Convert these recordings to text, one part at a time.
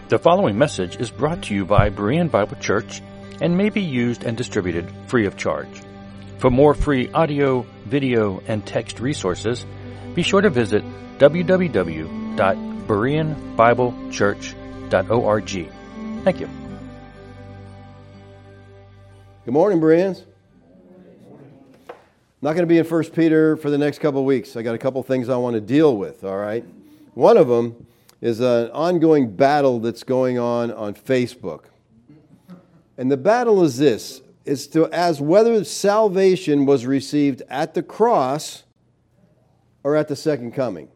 The following message is brought to you by Berean Bible Church and may be used and distributed free of charge. For more free audio, video, and text resources, be sure to visit www.bereanbiblechurch.org. Thank you. Good morning, Bereans. I'm not going to be in 1 Peter for the next couple of weeks. I got a couple things I want to deal with, all right? One of them is an ongoing battle that's going on Facebook. And the battle is this, is to ask whether salvation was received at the cross or at the second coming.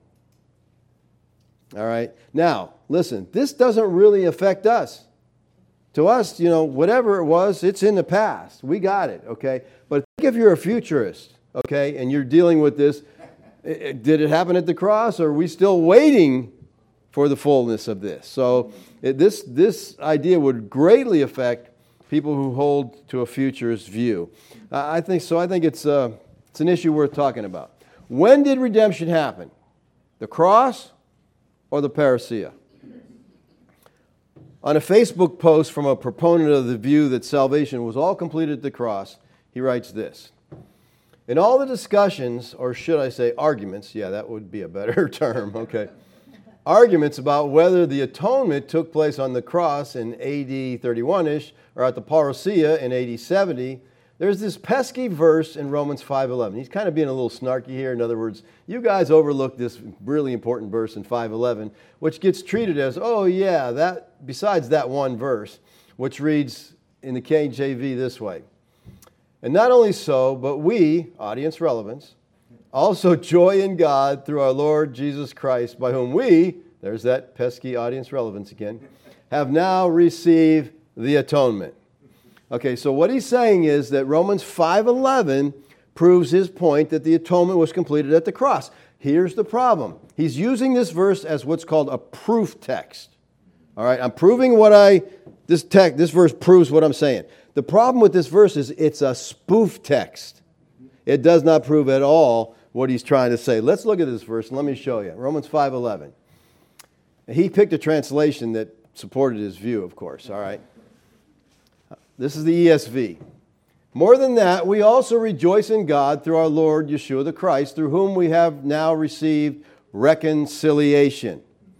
All right? Now, listen, this doesn't really affect us. To us, whatever it was, it's in the past. We got it, okay? But think if you're a futurist, okay, and you're dealing with this, did it happen at the cross, or are we still waiting for the fullness of this? So this idea would greatly affect people who hold to a futurist view. I think so. I think it's an issue worth talking about. When did redemption happen? The cross or the parousia? On a Facebook post from a proponent of the view that salvation was all completed at the cross, he writes this: in all the discussions, or should I say arguments, yeah, that would be a better term, okay, arguments about whether the atonement took place on the cross in AD 31-ish or at the parousia in AD 70, there's this pesky verse in Romans 5:11. He's kind of being a little snarky here. In other words, you guys overlooked this really important verse in 5:11, which gets treated as, oh yeah, that besides that one verse, which reads in the KJV this way: and not only so, but we, audience relevance, also joy in God through our Lord Jesus Christ, by whom we, there's that pesky audience relevance again, have now received the atonement. Okay, so what he's saying is that Romans 5:11 proves his point that the atonement was completed at the cross. Here's the problem. He's using this verse as what's called a proof text. All right, I'm proving this verse proves what I'm saying. The problem with this verse is it's a spoof text. It does not prove at all what he's trying to say. Let's look at this verse and let me show you. Romans 5:11. He picked a translation that supported his view, of course, all right? This is the ESV. More than that, we also rejoice in God through our Lord Yeshua the Christ, through whom we have now received reconciliation.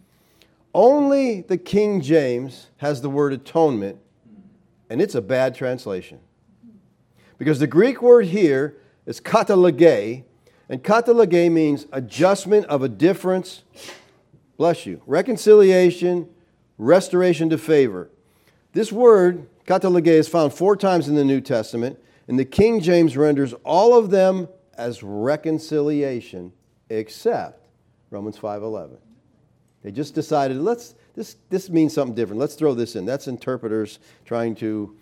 Only the King James has the word atonement, and it's a bad translation. Because the Greek word here is katalage, and katalage means adjustment of a difference, bless you, reconciliation, restoration to favor. This word, katalage, is found 4 times in the New Testament, and the King James renders all of them as reconciliation, except Romans 5:11. They just decided, this means something different. Let's throw this in. That's interpreters trying to,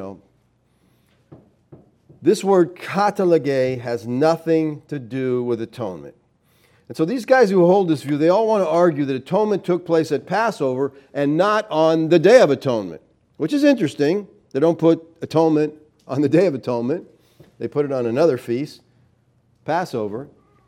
This word katalage has nothing to do with atonement. And so these guys who hold this view, they all want to argue that atonement took place at Passover and not on the Day of Atonement, which is interesting. They don't put atonement on the Day of Atonement. They put it on another feast, Passover.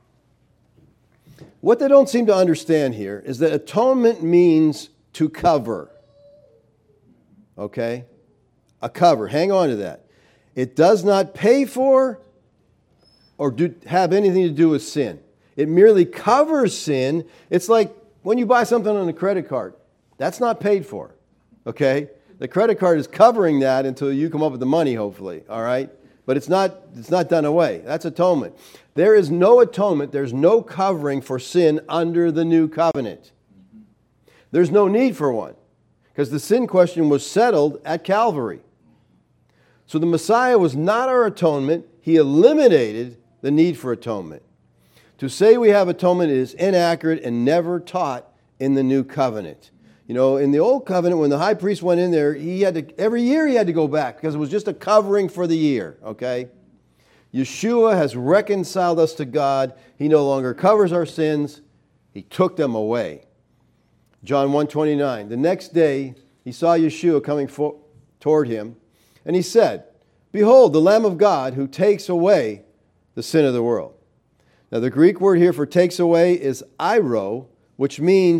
What they don't seem to understand here is that atonement means to cover. Okay? A cover. Hang on to that. It does not pay for or have anything to do with sin. It merely covers sin. It's like when you buy something on a credit card. That's not paid for. Okay? The credit card is covering that until you come up with the money, hopefully. All right? But it's not done away. That's atonement. There is no atonement. There's no covering for sin under the new covenant. There's no need for one, because the sin question was settled at Calvary. So the Messiah was not our atonement. He eliminated the need for atonement. To say we have atonement is inaccurate and never taught in the new covenant. In the old covenant, when the high priest went in there, every year he had to go back because it was just a covering for the year, okay? Yeshua has reconciled us to God. He no longer covers our sins. He took them away. John 1:29. The next day, he saw Yeshua coming toward him, and he said, "Behold, the Lamb of God who takes away the sin of the world." Now, the Greek word here for takes away is airo, which means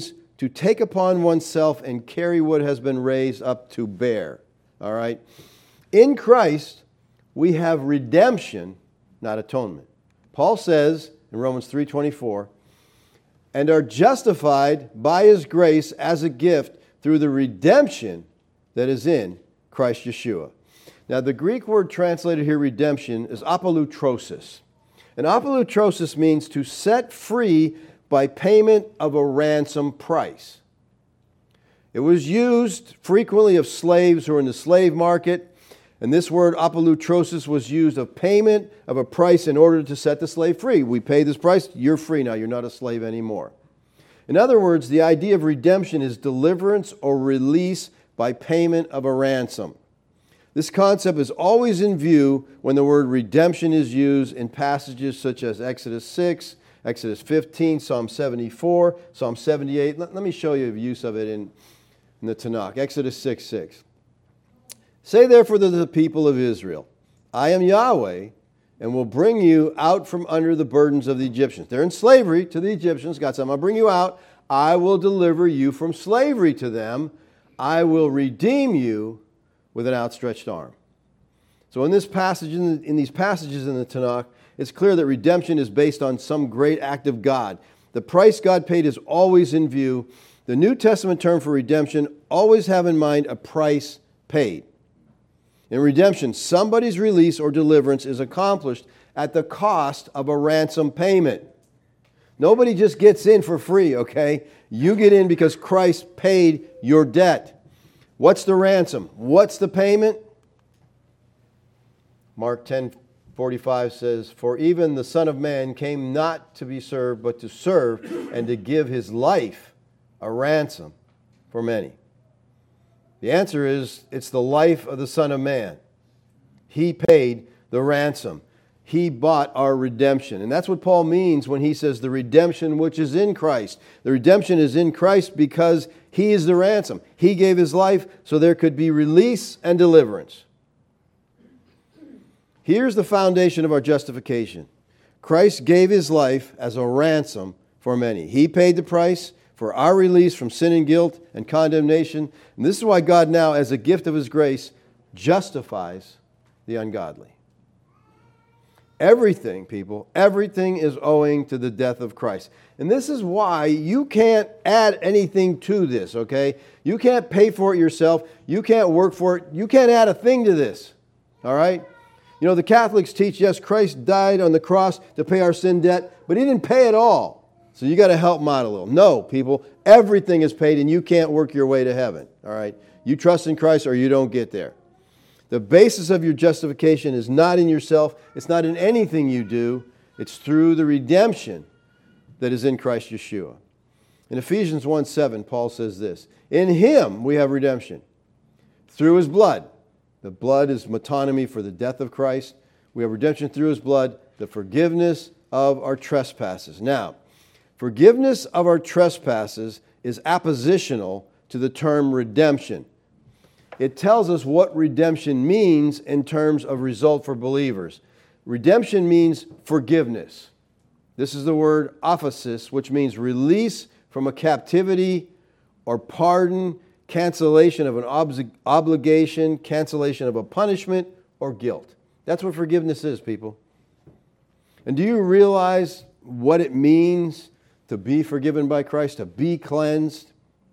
to take upon oneself and carry what has been raised up to bear. All right? In Christ, we have redemption, not atonement. Paul says in Romans 3:24, and are justified by His grace as a gift through the redemption that is in Christ Yeshua. Now, the Greek word translated here, redemption, is apolutrosis. And apolutrosis means to set free by payment of a ransom price. It was used frequently of slaves who were in the slave market, and this word apolutrosis was used of payment of a price in order to set the slave free. We pay this price, you're free now, you're not a slave anymore. In other words, the idea of redemption is deliverance or release by payment of a ransom. This concept is always in view when the word redemption is used in passages such as Exodus 6, Exodus 15, Psalm 74, Psalm 78. Let me show you the use of it in the Tanakh. Exodus 6:6. Say therefore to the people of Israel, I am Yahweh, and will bring you out from under the burdens of the Egyptians. They're in slavery to the Egyptians. God said, I'll bring you out. I will deliver you from slavery to them. I will redeem you with an outstretched arm. So in this passage, in these passages in the Tanakh, it's clear that redemption is based on some great act of God. The price God paid is always in view. The New Testament term for redemption always have in mind a price paid. In redemption, somebody's release or deliverance is accomplished at the cost of a ransom payment. Nobody just gets in for free, okay? You get in because Christ paid your debt. What's the ransom? What's the payment? Mark 10:45 says, for even the Son of Man came not to be served, but to serve and to give His life a ransom for many. The answer is, it's the life of the Son of Man. He paid the ransom. He bought our redemption. And that's what Paul means when he says the redemption which is in Christ. The redemption is in Christ because He is the ransom. He gave His life so there could be release and deliverance. Here's the foundation of our justification. Christ gave His life as a ransom for many. He paid the price for our release from sin and guilt and condemnation. And this is why God now, as a gift of His grace, justifies the ungodly. Everything, people, everything is owing to the death of Christ. And this is why you can't add anything to this, okay? You can't pay for it yourself. You can't work for it. You can't add a thing to this, all right? You know, the Catholics teach, yes, Christ died on the cross to pay our sin debt, but He didn't pay it all. So you got to help Him out a little. No, people, everything is paid and you can't work your way to heaven, all right? You trust in Christ or you don't get there. The basis of your justification is not in yourself. It's not in anything you do. It's through the redemption that is in Christ Yeshua. In Ephesians 1:7, Paul says this, in Him we have redemption through His blood. The blood is metonymy for the death of Christ. We have redemption through His blood, the forgiveness of our trespasses. Now, forgiveness of our trespasses is appositional to the term redemption. It tells us what redemption means in terms of result for believers. Redemption means forgiveness. This is the word aphesis, which means release from a captivity or pardon, cancellation of an obligation, cancellation of a punishment or guilt. That's what forgiveness is, people. And do you realize what it means to be forgiven by Christ, to be cleansed?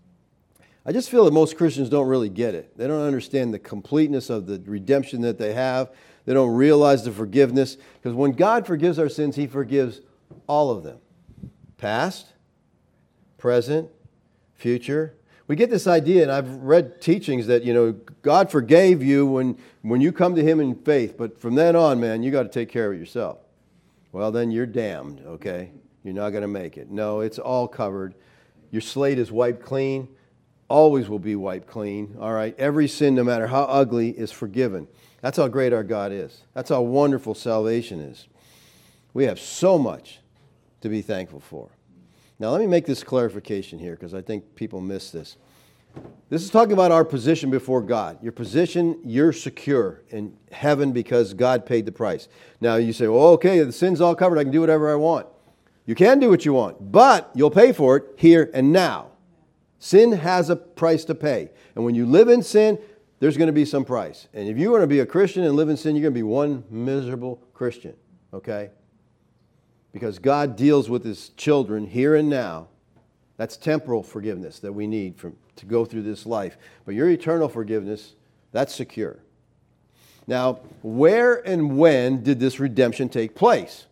I just feel that most Christians don't really get it. They don't understand the completeness of the redemption that they have. They don't realize the forgiveness. Because when God forgives our sins, He forgives all of them. Past, present, future. We get this idea, and I've read teachings that, you know, God forgave you when you come to Him in faith. But from then on, man, you got to take care of it yourself. Well, then you're damned, okay? You're not going to make it. No, it's all covered. Your slate is wiped clean. Always will be wiped clean, all right? Every sin, no matter how ugly, is forgiven. That's how great our God is. That's how wonderful salvation is. We have so much to be thankful for. Now, let me make this clarification here because I think people miss this. This is talking about our position before God. Your position, you're secure in heaven because God paid the price. Now, you say, well, okay, the sin's all covered. I can do whatever I want. You can do what you want, but you'll pay for it here and now. Sin has a price to pay. And when you live in sin, there's going to be some price. And if you want to be a Christian and live in sin, you're going to be one miserable Christian. Okay? Because God deals with His children here and now. That's temporal forgiveness that we need to go through this life. But your eternal forgiveness, that's secure. Now, where and when did this redemption take place?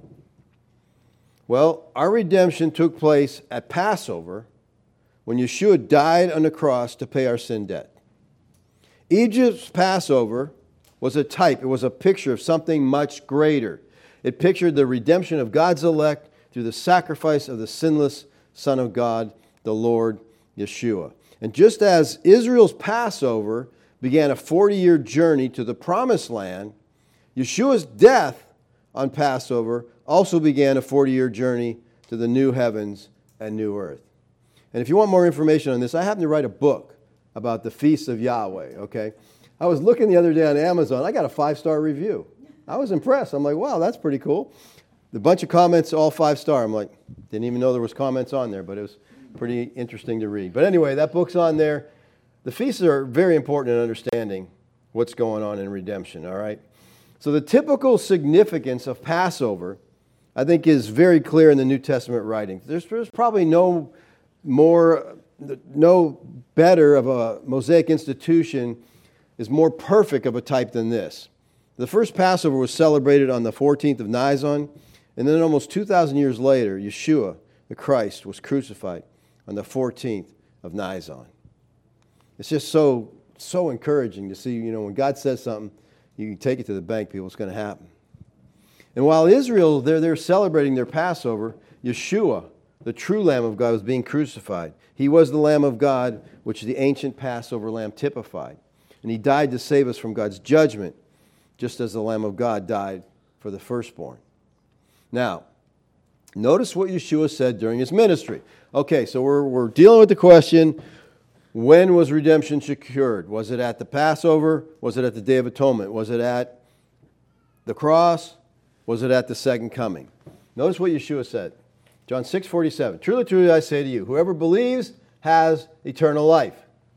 Well, our redemption took place at Passover when Yeshua died on the cross to pay our sin debt. Egypt's Passover was a type, it was a picture of something much greater. It pictured the redemption of God's elect through the sacrifice of the sinless Son of God, the Lord Yeshua. And just as Israel's Passover began a 40-year journey to the Promised Land, Yeshua's death on Passover also began a 40-year journey to the new heavens and new earth. And if you want more information on this, I happen to write a book about the feasts of Yahweh, okay? I was looking the other day on Amazon. I got a 5-star review. I was impressed. I'm like, wow, that's pretty cool. The bunch of comments, all 5-star. I'm like, didn't even know there was comments on there, but it was pretty interesting to read. But anyway, that book's on there. The feasts are very important in understanding what's going on in redemption, all right? So the typical significance of Passover, I think, is very clear in the New Testament writings. There's probably no better of a Mosaic institution, is more perfect of a type than this. The first Passover was celebrated on the 14th of Nisan, and then almost 2,000 years later, Yeshua, the Christ, was crucified on the 14th of Nisan. It's just so encouraging to see, when God says something, you can take it to the bank, people, it's going to happen. And while Israel, they're celebrating their Passover, Yeshua, the true Lamb of God, was being crucified. He was the Lamb of God, which the ancient Passover lamb typified. And He died to save us from God's judgment, just as the Lamb of God died for the firstborn. Now, notice what Yeshua said during His ministry. Okay, so we're dealing with the question, when was redemption secured? Was it at the Passover? Was it at the Day of Atonement? Was it at the cross? Was it at the second coming? Notice what Yeshua said. John 6:47. Truly, truly, I say to you, whoever believes has eternal life.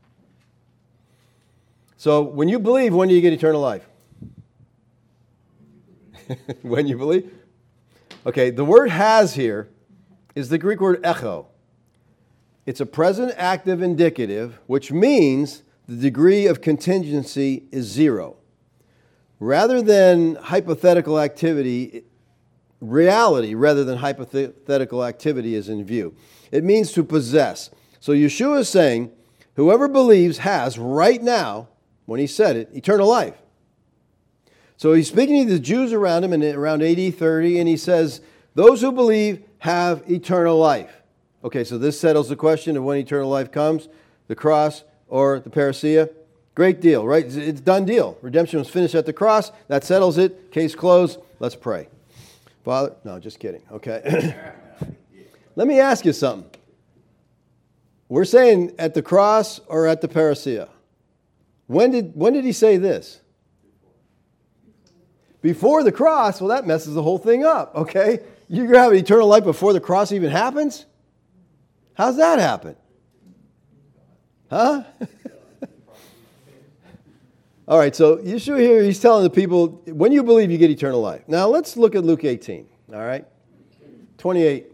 So when you believe, when do you get eternal life? When you believe? Okay, the word has here is the Greek word echo. It's a present active indicative, which means the degree of contingency is 0. Rather than hypothetical activity, reality rather than hypothetical activity is in view. It means to possess. So Yeshua is saying, whoever believes has right now, when He said it, eternal life. So He's speaking to the Jews around Him in around AD 30, and He says, those who believe have eternal life. Okay, so this settles the question of when eternal life comes, the cross or the parousia. Great deal, right? It's a done deal. Redemption was finished at the cross. That settles it. Case closed. Let's pray. Father, no, just kidding. Okay. Let me ask you something. We're saying at the cross or at the parousia. When did He say this? Before the cross. Well, that messes the whole thing up, okay? You're going to have eternal life before the cross even happens? How's that happen? Huh? All right, so Yeshua here, He's telling the people, when you believe, you get eternal life. Now, let's look at Luke 18, all right? 28.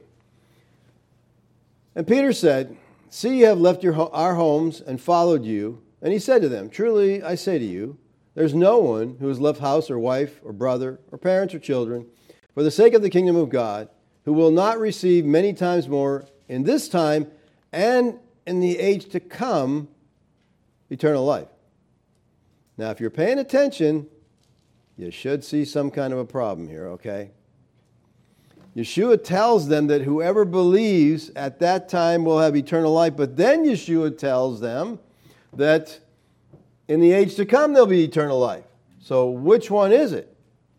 And Peter said, see, you have left our homes and followed you. And He said to them, truly, I say to you, there's no one who has left house or wife or brother or parents or children for the sake of the kingdom of God who will not receive many times more in this time and in the age to come eternal life. Now, if you're paying attention, you should see some kind of a problem here, okay? Yeshua tells them that whoever believes at that time will have eternal life, but then Yeshua tells them that in the age to come there'll be eternal life. So which one is it?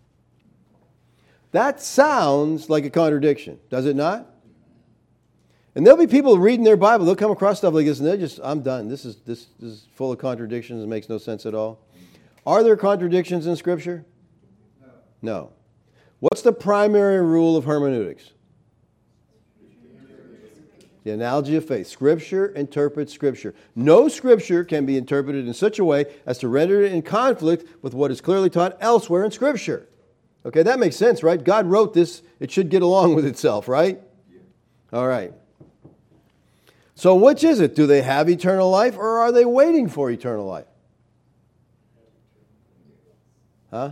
That sounds like a contradiction, does it not? And there'll be people reading their Bible, they'll come across stuff like this, and they're just, I'm done. This is full of contradictions. It makes no sense at all. Are there contradictions in Scripture? No. What's the primary rule of hermeneutics? The analogy of faith. Scripture interprets Scripture. No Scripture can be interpreted in such a way as to render it in conflict with what is clearly taught elsewhere in Scripture. Okay, that makes sense, right? God wrote this. It should get along with itself, right? All right. So which is it? Do they have eternal life or are they waiting for eternal life? Huh?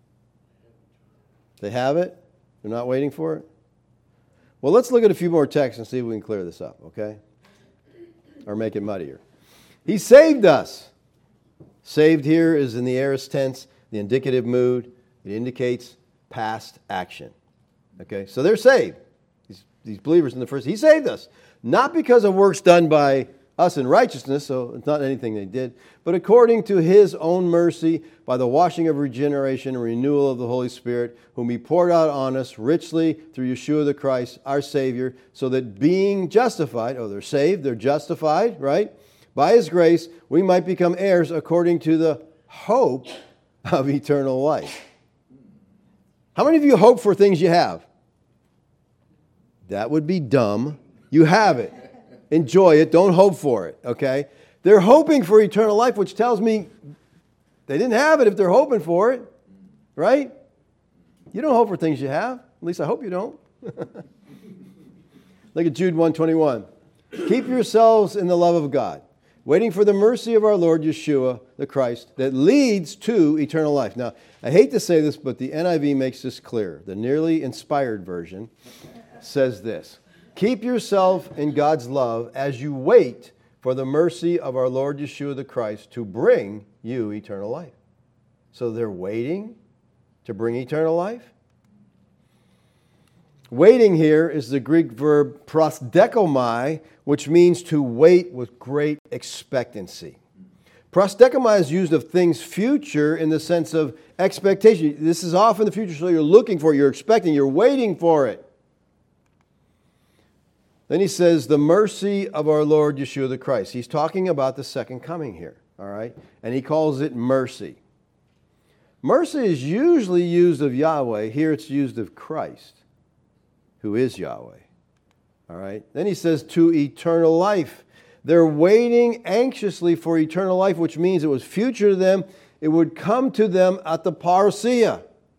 They have it? They're not waiting for it? Well, let's look at a few more texts and see if we can clear this up, okay? Or make it muddier. He saved us. Saved here is in the aorist tense, the indicative mood. It indicates past action. Okay, so they're saved. These believers in the first, He saved us. Not because of works done by us in righteousness, so it's not anything they did, but according to His own mercy, by the washing of regeneration and renewal of the Holy Spirit, whom He poured out on us richly through Yeshua the Christ, our Savior, so that being justified, they're saved, they're justified, right? By His grace, we might become heirs according to the hope of eternal life. How many of you hope for things you have? That would be dumb. You have it. Enjoy it. Don't hope for it, okay? They're hoping for eternal life, which tells me they didn't have it if they're hoping for it, right? You don't hope for things you have. At least I hope you don't. Look at Jude 1:21. Keep yourselves in the love of God, waiting for the mercy of our Lord Yeshua, the Christ, that leads to eternal life. Now, I hate to say this, but the NIV makes this clear. The nearly inspired version says this. Keep yourself in God's love as you wait for the mercy of our Lord Yeshua the Christ to bring you eternal life. So they're waiting to bring eternal life. Waiting here is the Greek verb prosdekomai, which means to wait with great expectancy. Prosdekomai is used of things future in the sense of expectation. This is off in the future, so you're looking for it, you're expecting, you're waiting for it. Then he says, the mercy of our Lord Yeshua the Christ. He's talking about the second coming here, all right? And he calls it mercy. Mercy is usually used of Yahweh. Here it's used of Christ, who is Yahweh, all right? Then he says, to eternal life. They're waiting anxiously for eternal life, which means it was future to them. It would come to them at the parousia.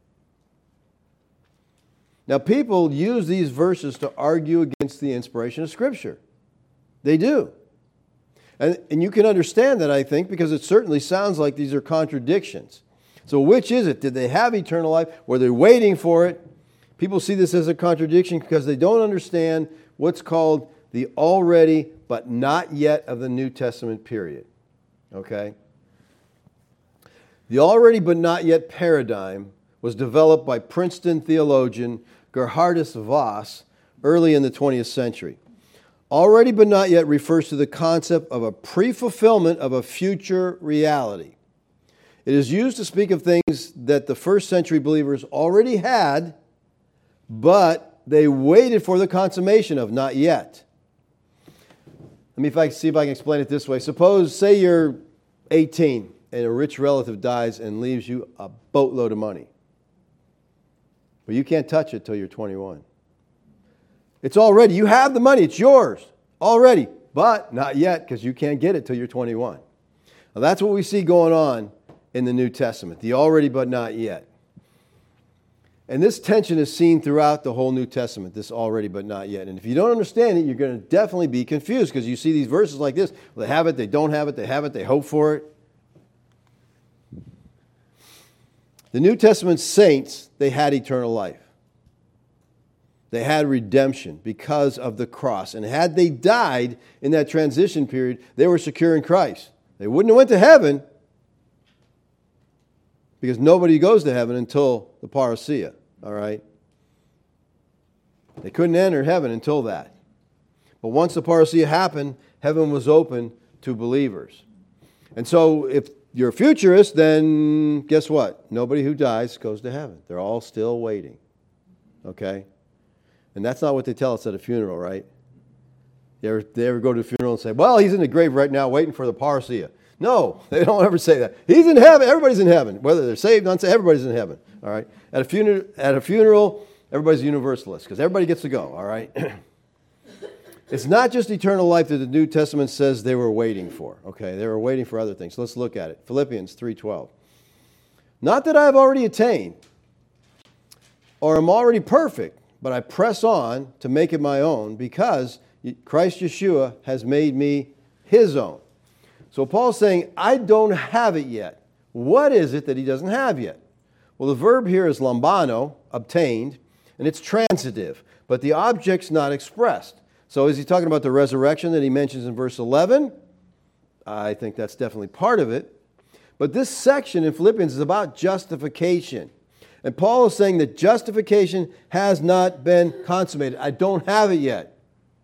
Now, people use these verses to argue against the inspiration of Scripture. They do. And you can understand that, I think, because it certainly sounds like these are contradictions. So which is it? Did they have eternal life? Were they waiting for it? People see this as a contradiction because they don't understand what's called the already but not yet of the New Testament period. Okay? The already but not yet paradigm was developed by Princeton theologian Gerhardus Voss early in the 20th century. Already but not yet refers to the concept of a pre-fulfillment of a future reality. It is used to speak of things that the first century believers already had, but they waited for the consummation of not yet. Let me see if I can explain it this way. Suppose, say you're 18 and a rich relative dies and leaves you a boatload of money. Well, you can't touch it till you're 21. It's already, you have the money, it's yours already, but not yet because you can't get it till you're 21. Now, that's what we see going on in the New Testament, the already but not yet. And this tension is seen throughout the whole New Testament, this already but not yet. And if you don't understand it, you're going to definitely be confused because you see these verses like this. Well, they have it, they don't have it, they have it, they hope for it. The New Testament saints, they had eternal life. They had redemption because of the cross. And had they died in that transition period, they were secure in Christ. They wouldn't have went to heaven because nobody goes to heaven until the parousia, all right? They couldn't enter heaven until that. But once the parousia happened, heaven was open to believers. And so if you're a futurist, then guess what? Nobody who dies goes to heaven. They're all still waiting. Okay? And that's not what they tell us at a funeral, right? They ever go to a funeral and say, well, he's in the grave right now waiting for the parousia. No, they don't ever say that. He's in heaven. Everybody's in heaven. Whether they're saved or unsaved, everybody's in heaven. All right? At a funeral, everybody's a universalist because everybody gets to go. All right? It's not just eternal life that the New Testament says they were waiting for. Okay, they were waiting for other things. Let's look at it. Philippians 3:12. Not that I have already attained or am already perfect, but I press on to make it my own because Christ Yeshua has made me his own. So Paul's saying, I don't have it yet. What is it that he doesn't have yet? Well, the verb here is lambano, obtained, and it's transitive, but the object's not expressed. So is he talking about the resurrection that he mentions in verse 11? I think that's definitely part of it. But this section in Philippians is about justification. And Paul is saying that justification has not been consummated. I don't have it yet.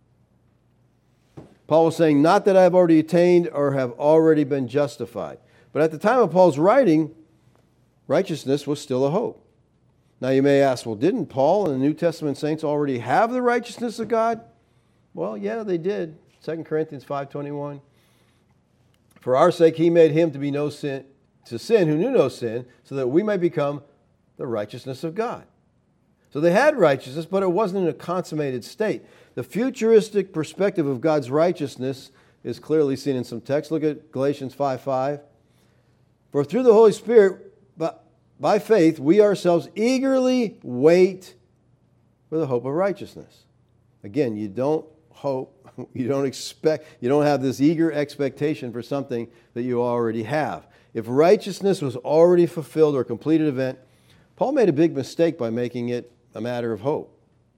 Paul was saying, not that I have already attained or have already been justified. But at the time of Paul's writing, righteousness was still a hope. Now you may ask, well, didn't Paul and the New Testament saints already have the righteousness of God? Well, yeah, they did. 2 Corinthians 5:21. For our sake he made him to be no sin, to sin who knew no sin, so that we might become the righteousness of God. So they had righteousness, but it wasn't in a consummated state. The futuristic perspective of God's righteousness is clearly seen in some texts. Look at Galatians 5:5. For through the Holy Spirit, by faith, we ourselves eagerly wait for the hope of righteousness. Again, you don't hope, you don't expect, you don't have this eager expectation for something that you already have. If righteousness was already fulfilled or a completed event, Paul made a big mistake by making it a matter of hope.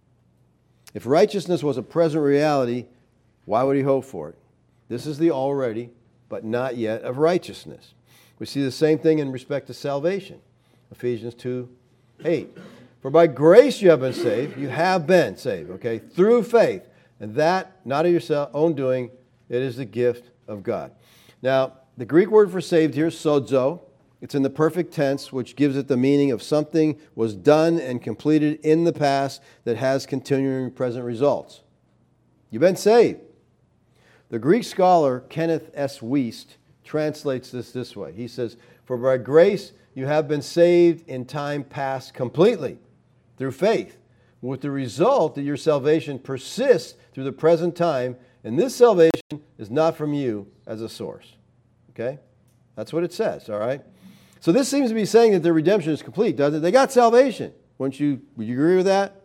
If righteousness was a present reality, why would he hope for it? This is the already, but not yet of righteousness. We see the same thing in respect to salvation. Ephesians 2:8. For by grace you have been saved. You have been saved, okay, through faith. And that, not of your own doing, it is the gift of God. Now, the Greek word for saved here is sozo. It's in the perfect tense, which gives it the meaning of something was done and completed in the past that has continuing present results. You've been saved. The Greek scholar Kenneth S. Wiest translates this way. He says, for by grace you have been saved in time past completely through faith, with the result that your salvation persists through the present time, and this salvation is not from you as a source. Okay? That's what it says, all right? So this seems to be saying that their redemption is complete, doesn't it? They got salvation. Would you agree with that?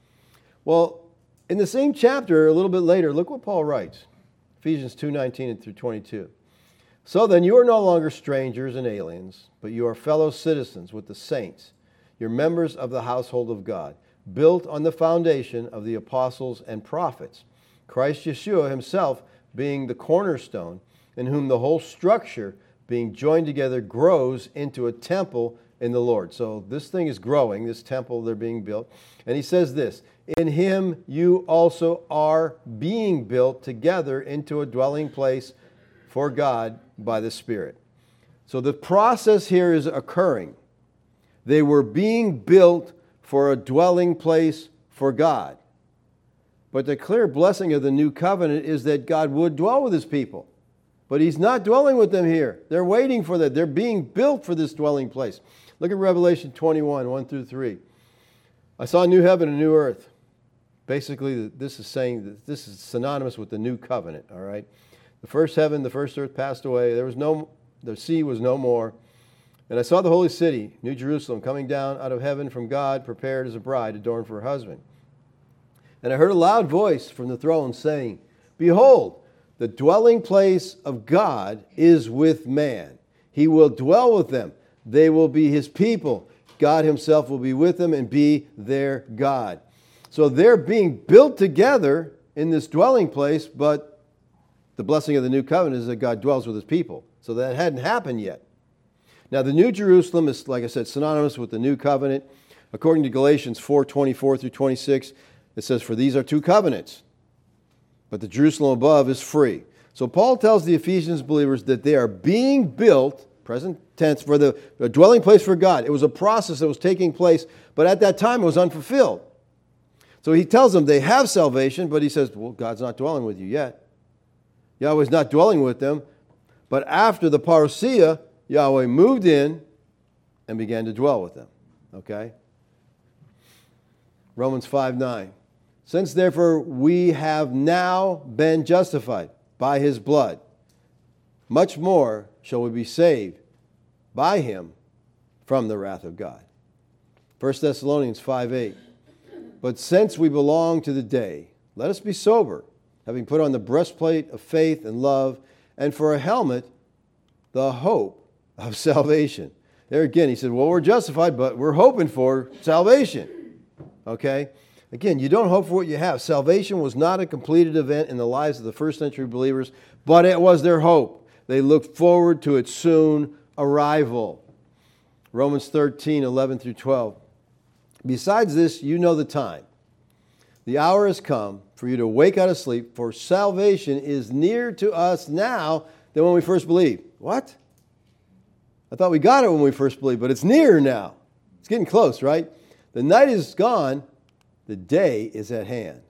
Well, in the same chapter, a little bit later, look what Paul writes. Ephesians 2:19 through 22. So then you are no longer strangers and aliens, but you are fellow citizens with the saints. You're members of the household of God, built on the foundation of the apostles and prophets, Christ Yeshua himself being the cornerstone, in whom the whole structure, being joined together, grows into a temple in the Lord. So this thing is growing, this temple they're being built. And he says this, in him you also are being built together into a dwelling place for God by the Spirit. So the process here is occurring. They were being built for a dwelling place for God. But the clear blessing of the new covenant is that God would dwell with his people. But he's not dwelling with them here. They're waiting for that. They're being built for this dwelling place. Look at Revelation 21, 1 through 3. I saw a new heaven and a new earth. Basically, this is saying that this is synonymous with the new covenant, all right? The first heaven, the first earth passed away. The sea was no more. And I saw the holy city, New Jerusalem, coming down out of heaven from God, prepared as a bride adorned for her husband. And I heard a loud voice from the throne saying, behold, the dwelling place of God is with man. He will dwell with them. They will be his people. God himself will be with them and be their God. So they're being built together in this dwelling place, but the blessing of the new covenant is that God dwells with his people. So that hadn't happened yet. Now the New Jerusalem is, like I said, synonymous with the new covenant. According to Galatians 4:24 through 26, it says, for these are two covenants, but the Jerusalem above is free. So Paul tells the Ephesians believers that they are being built, present tense, for the dwelling place for God. It was a process that was taking place, but at that time it was unfulfilled. So he tells them they have salvation, but he says, well, God's not dwelling with you yet. Yahweh's not dwelling with them. But after the parousia, Yahweh moved in and began to dwell with them. Okay? Romans 5:9. Since therefore we have now been justified by his blood, much more shall we be saved by him from the wrath of God. 1 Thessalonians 5:8. But since we belong to the day, let us be sober, having put on the breastplate of faith and love, and for a helmet, the hope of salvation. There again, he said, well, we're justified, but we're hoping for salvation. Okay? Again, you don't hope for what you have. Salvation was not a completed event in the lives of the first century believers, but it was their hope. They looked forward to its soon arrival. Romans 13:11 through 12. Besides this, you know the time. The hour has come for you to wake out of sleep, for salvation is nearer to us now than when we first believed. What? I thought we got it when we first believed, but it's nearer now. It's getting close, right? The night is gone, the day is at hand.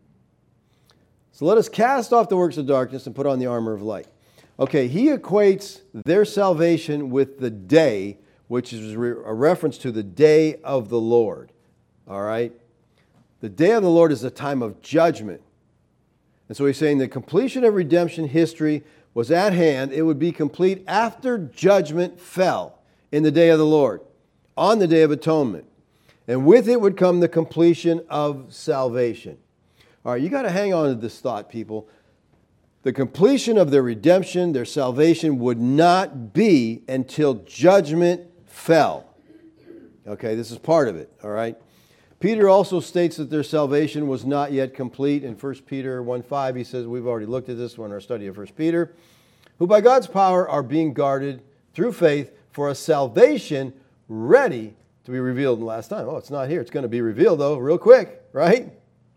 So let us cast off the works of darkness and put on the armor of light. Okay, he equates their salvation with the day, which is a reference to the day of the Lord. All right? The day of the Lord is a time of judgment. And so he's saying the completion of redemption history was at hand. It would be complete after judgment fell in the day of the Lord, on the day of atonement. And with it would come the completion of salvation. All right, you got to hang on to this thought, people. The completion of their redemption, their salvation, would not be until judgment fell. Okay, this is part of it, all right? Peter also states that their salvation was not yet complete. In 1 Peter 1:5, he says, we've already looked at this one in our study of 1 Peter, who by God's power are being guarded through faith for a salvation ready to be revealed in the last time. Oh, it's not here. It's going to be revealed, though, real quick, right?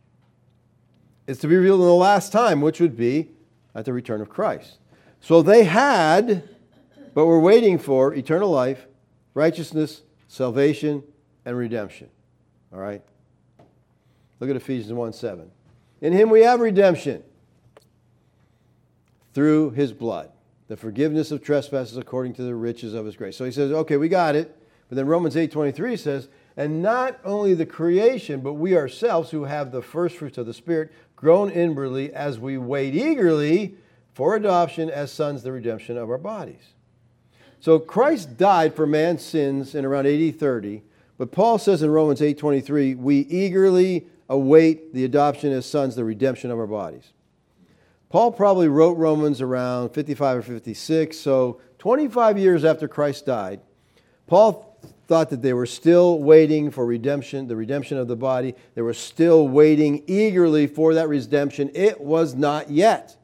It's to be revealed in the last time, which would be at the return of Christ. So they had, but were waiting for eternal life, righteousness, salvation, and redemption. All right? Look at Ephesians 1:7. In him we have redemption through his blood, the forgiveness of trespasses according to the riches of his grace. So he says, okay, we got it. But then Romans 8:23 says, and not only the creation, but we ourselves who have the first fruits of the Spirit, grown inwardly as we wait eagerly for adoption as sons, the redemption of our bodies. So Christ died for man's sins in around AD 30, but Paul says in Romans 8:23, we eagerly await the adoption as sons, the redemption of our bodies. Paul probably wrote Romans around 55 or 56, so 25 years after Christ died, Paul thought that they were still waiting for redemption, the redemption of the body. They were still waiting eagerly for that redemption. It was not yet.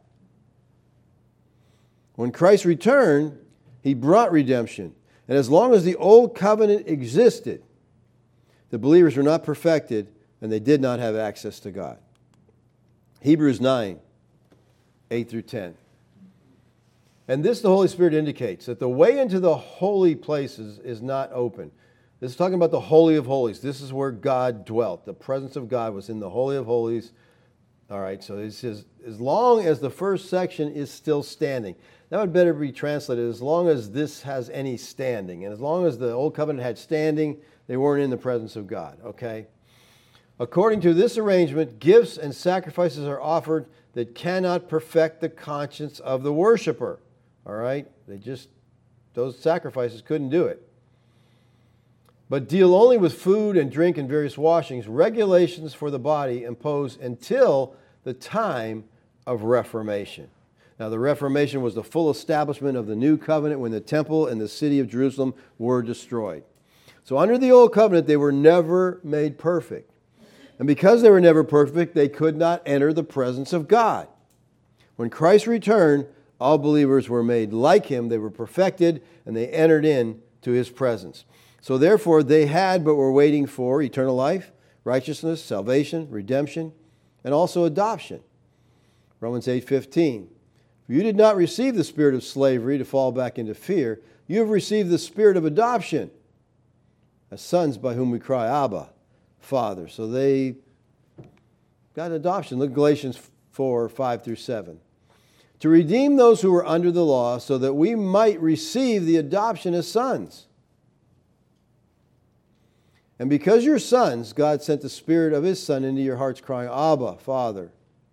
When Christ returned, he brought redemption. And as long as the old covenant existed, the believers were not perfected and they did not have access to God. Hebrews 9:8 through 10. And this the Holy Spirit indicates, that the way into the holy places is not open. This is talking about the Holy of Holies. This is where God dwelt. The presence of God was in the Holy of Holies. All right, so it says, as long as the first section is still standing. That would better be translated, as long as this has any standing. And as long as the Old Covenant had standing, they weren't in the presence of God, okay? According to this arrangement, gifts and sacrifices are offered that cannot perfect the conscience of the worshiper. All right? Those sacrifices couldn't do it. But deal only with food and drink and various washings, regulations for the body imposed until the time of Reformation. Now, the Reformation was the full establishment of the new covenant when the temple and the city of Jerusalem were destroyed. So under the old covenant, they were never made perfect. And because they were never perfect, they could not enter the presence of God. When Christ returned, all believers were made like him. They were perfected, and they entered into his presence. So therefore, they had but were waiting for eternal life, righteousness, salvation, redemption, and also adoption. Romans 8:15. For you did not receive the spirit of slavery to fall back into fear. You have received the spirit of adoption as sons by whom we cry, Abba, Father. So they got adoption. Look at Galatians 4:5 through 7. To redeem those who were under the law so that we might receive the adoption as sons. And because you're sons, God sent the Spirit of His Son into your hearts, crying, Abba, Father.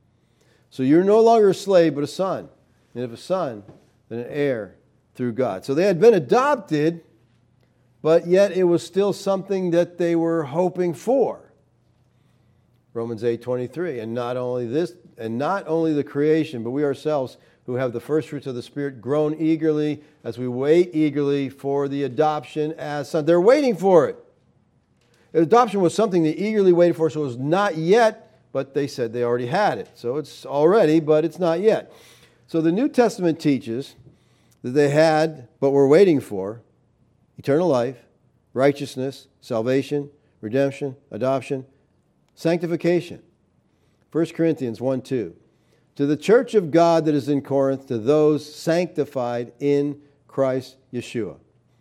So you're no longer a slave, but a son. And if a son, then an heir through God. So they had been adopted, but yet it was still something that they were hoping for. Romans 8:23. And not only this, and not only the creation, but we ourselves who have the first fruits of the Spirit groan eagerly as we wait eagerly for the adoption as sons. They're waiting for it. Adoption was something they eagerly waited for, so it was not yet, but they said they already had it. So it's already, but it's not yet. So the New Testament teaches that they had, but were waiting for, eternal life, righteousness, salvation, redemption, adoption, sanctification. 1 Corinthians 1:2. To the church of God that is in Corinth, to those sanctified in Christ Yeshua.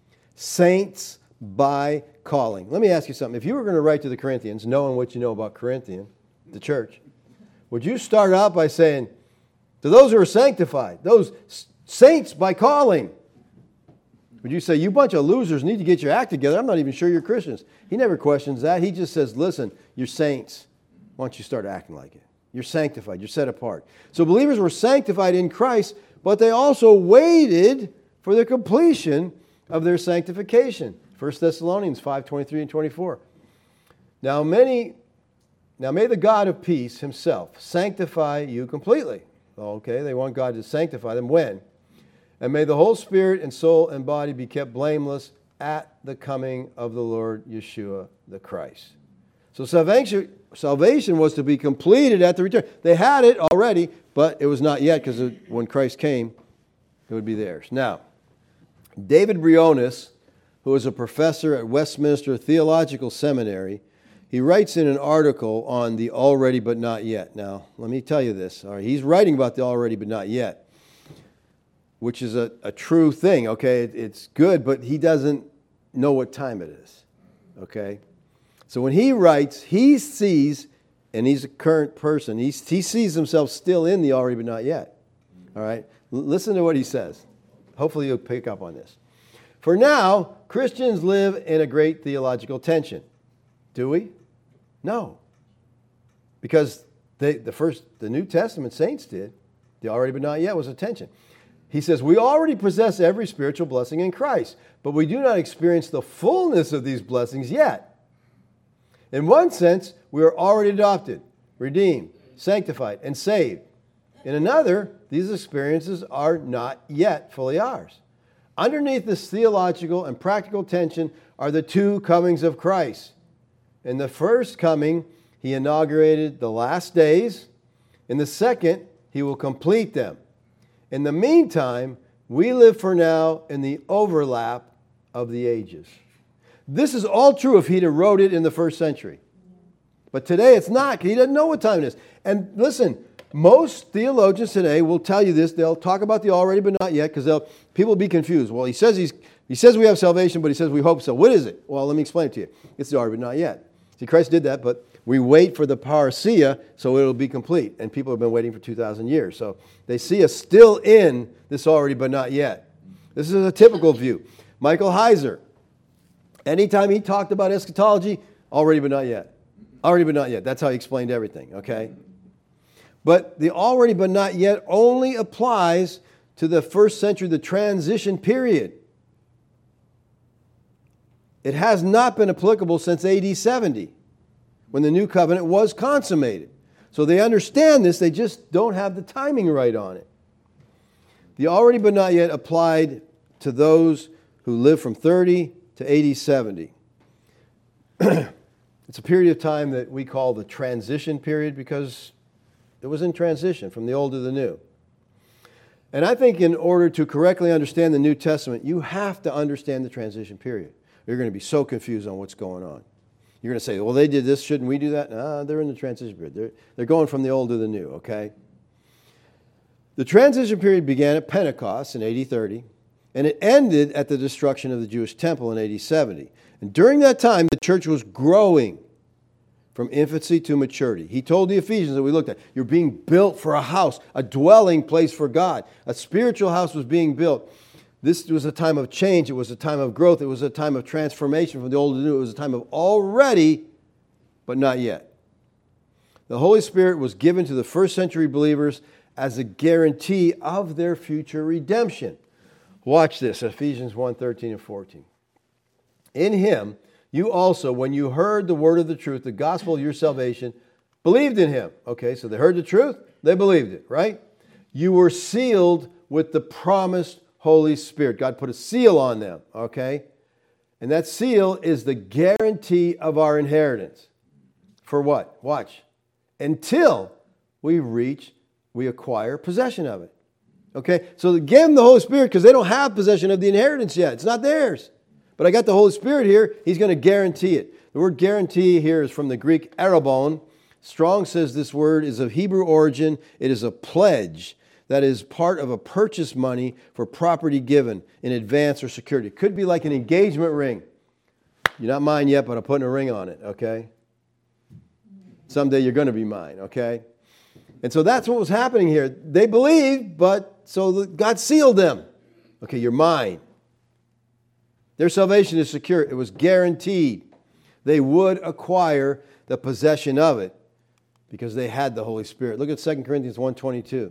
Saints by calling. Let me ask you something. If you were going to write to the Corinthians, knowing what you know about Corinthian, the church, would you start out by saying, to those who are sanctified, those saints by calling? Would you say, you bunch of losers need to get your act together? I'm not even sure you're Christians. He never questions that. He just says, listen, you're saints. Why don't you start acting like it? You're sanctified. You're set apart. So believers were sanctified in Christ, but they also waited for the completion of their sanctification. 1 Thessalonians 5:23 and 24. Now may the God of peace Himself sanctify you completely. Okay, they want God to sanctify them. When? And may the whole spirit and soul and body be kept blameless at the coming of the Lord Yeshua the Christ. So salvation was to be completed at the return. They had it already, but it was not yet, because when Christ came, it would be theirs. Now, David Briones, who is a professor at Westminster Theological Seminary, he writes in an article on the already but not yet. Now, let me tell you this. All right, he's writing about the already but not yet, which is a true thing, okay? It's good, but he doesn't know what time it is, okay? So when he writes, he sees, and he's a current person, he sees himself still in the already but not yet. All right? Listen to what he says. Hopefully you'll pick up on this. For now, Christians live in a great theological tension. Do we? No. Because the New Testament saints did. The already but not yet was a tension. He says, we already possess every spiritual blessing in Christ, but we do not experience the fullness of these blessings yet. In one sense, we are already adopted, redeemed, sanctified, and saved. In another, these experiences are not yet fully ours. Underneath this theological and practical tension are the two comings of Christ. In the first coming, He inaugurated the last days. In the second, He will complete them. In the meantime, we live for now in the overlap of the ages. This is all true if he'd have wrote it in the first century. But today it's not, because he doesn't know what time it is. And listen, most theologians today will tell you this. They'll talk about the already but not yet, because people will be confused. Well, he says we have salvation, but he says we hope so. What is it? Well, let me explain it to you. It's the already but not yet. See, Christ did that, but we wait for the parousia, so it'll be complete. And people have been waiting for 2,000 years. So they see us still in this already but not yet. This is a typical view. Michael Heiser, anytime he talked about eschatology, already but not yet. Already but not yet. That's how he explained everything, okay? But the already but not yet only applies to the first century, the transition period. It has not been applicable since AD 70, when the new covenant was consummated. So they understand this, they just don't have the timing right on it. The already but not yet applied to those who live from 30 to AD 70. It's a period of time that we call the transition period, because it was in transition from the old to the new. And I think in order to correctly understand the New Testament, you have to understand the transition period. You're going to be so confused on what's going on. You're going to say, well, they did this, shouldn't we do that? No, they're in the transition period. They're going from the old to the new, okay? The transition period began at Pentecost in AD 30, and it ended at the destruction of the Jewish temple in AD 70. And during that time, the church was growing from infancy to maturity. He told the Ephesians that we looked at, you're being built for a house, a dwelling place for God. A spiritual house was being built This was a time of change. It was a time of growth. It was a time of transformation from the old to the new. It was a time of already, but not yet. The Holy Spirit was given to the first century believers as a guarantee of their future redemption. Watch this, Ephesians 1:13 and 14. In him, you also, when you heard the word of the truth, the gospel of your salvation, believed in him. Okay, so they heard the truth, they believed it, right? You were sealed with the promised Holy Spirit. God put a seal on them, okay? And that seal is the guarantee of our inheritance. For what? Watch. Until we acquire possession of it. Okay? So they gave them the Holy Spirit because they don't have possession of the inheritance yet. It's not theirs. But I got the Holy Spirit here. He's going to guarantee it. The word guarantee here is from the Greek arabon. Strong says this word is of Hebrew origin. It is a pledge that is part of a purchase money for property given in advance or security. It could be like an engagement ring. You're not mine yet, but I'm putting a ring on it, okay? Someday you're going to be mine, okay? And so that's what was happening here. They believed, but so God sealed them. Okay, you're mine. Their salvation is secure. It was guaranteed. They would acquire the possession of it because they had the Holy Spirit. Look at 2 Corinthians 1:22.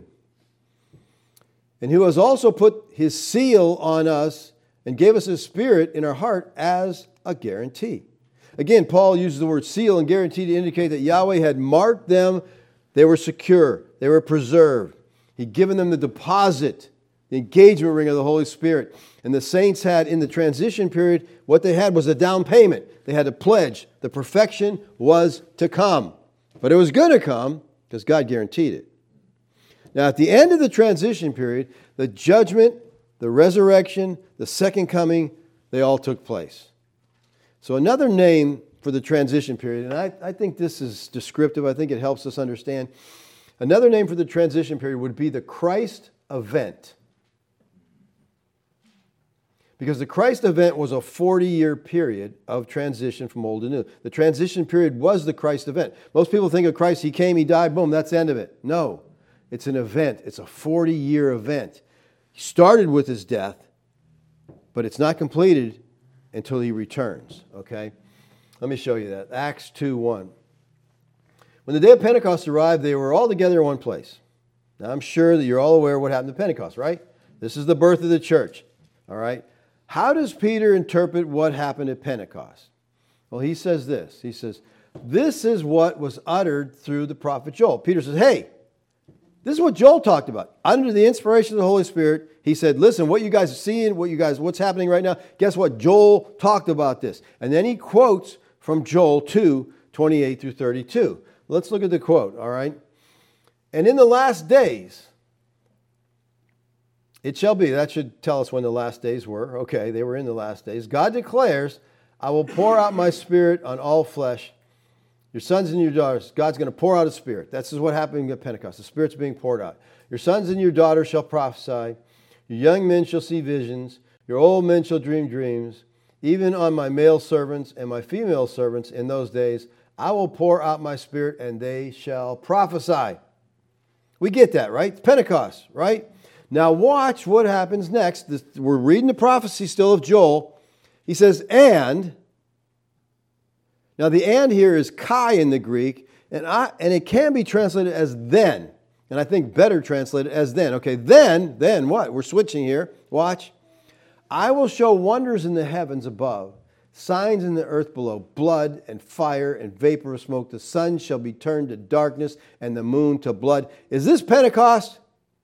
And who has also put his seal on us and gave us his Spirit in our heart as a guarantee. Again, Paul uses the word seal and guarantee to indicate that Yahweh had marked them. They were secure. They were preserved. He'd given them the deposit, the engagement ring of the Holy Spirit. And the saints had, in the transition period, what they had was a down payment. They had a pledge. The perfection was to come. But it was going to come because God guaranteed it. Now, at the end of the transition period, the judgment, the resurrection, the second coming, they all took place. So another name for the transition period, and I think this is descriptive. I think it helps us understand. Another name for the transition period would be the Christ event. Because the Christ event was a 40-year period of transition from old to new. The transition period was the Christ event. Most people think of Christ, he came, he died, boom, that's the end of it. No, it's an event. It's a 40-year event. He started with his death, but it's not completed until he returns, okay? Let me show you that. Acts 2:1. When the day of Pentecost arrived, they were all together in one place. Now, I'm sure that you're all aware of what happened to Pentecost, right? This is the birth of the church, all right? How does Peter interpret what happened at Pentecost? Well, he says this. He says, this is what was uttered through the prophet Joel. Peter says, hey, this is what Joel talked about. Under the inspiration of the Holy Spirit, he said, listen, what you guys are seeing, what's happening right now, guess what? Joel talked about this. And then he quotes from Joel 2:28 through 32. Let's look at the quote, all right? And in the last days, it shall be, that should tell us when the last days were. Okay, they were in the last days. God declares, I will pour out my Spirit on all flesh. Your sons and your daughters, God's going to pour out His Spirit. This is what happened at Pentecost. The Spirit's being poured out. Your sons and your daughters shall prophesy. Your young men shall see visions. Your old men shall dream dreams. Even on my male servants and my female servants in those days, I will pour out my Spirit and they shall prophesy. We get that, right? It's Pentecost, right? Now watch what happens next. We're reading the prophecy still of Joel. He says, and... Now, the and here is kai in the Greek, and it can be translated as then. And I think better translated as then. Okay, then what? We're switching here. Watch. I will show wonders in the heavens above, signs in the earth below, blood and fire and vapor of smoke. The sun shall be turned to darkness and the moon to blood. Is this Pentecost?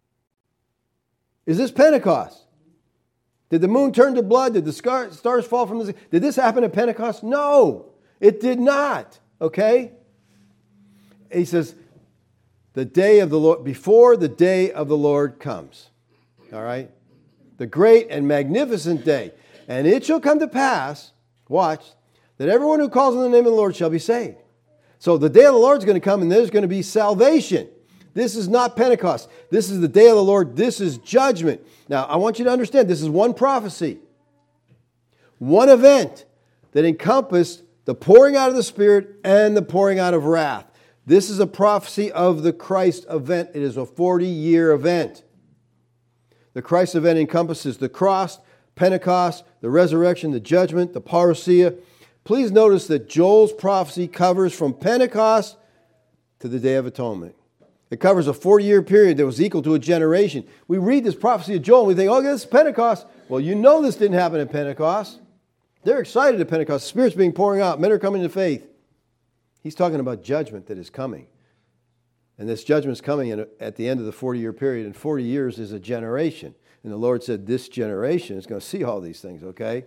Is this Pentecost? Did the moon turn to blood? Did the stars fall from the sky? Did this happen at Pentecost? No. It did not, okay? He says, the day of the Lord, before the day of the Lord comes, all right? The great and magnificent day. And it shall come to pass, watch, that everyone who calls on the name of the Lord shall be saved. So the day of the Lord is going to come and there's going to be salvation. This is not Pentecost. This is the day of the Lord. This is judgment. Now, I want you to understand, this is one prophecy, one event that encompassed the pouring out of the Spirit and the pouring out of wrath. This is a prophecy of the Christ event. It is a 40-year event. The Christ event encompasses the cross, Pentecost, the resurrection, the judgment, the parousia. Please notice that Joel's prophecy covers from Pentecost to the Day of Atonement. It covers a 40-year period that was equal to a generation. We read this prophecy of Joel and we think, oh, this is Pentecost. Well, you know this didn't happen at Pentecost. They're excited at Pentecost. The Spirit's being pouring out. Men are coming to faith. He's talking about judgment that is coming. And this judgment is coming at the end of the 40-year period. And 40 years is a generation. And the Lord said this generation is going to see all these things, okay?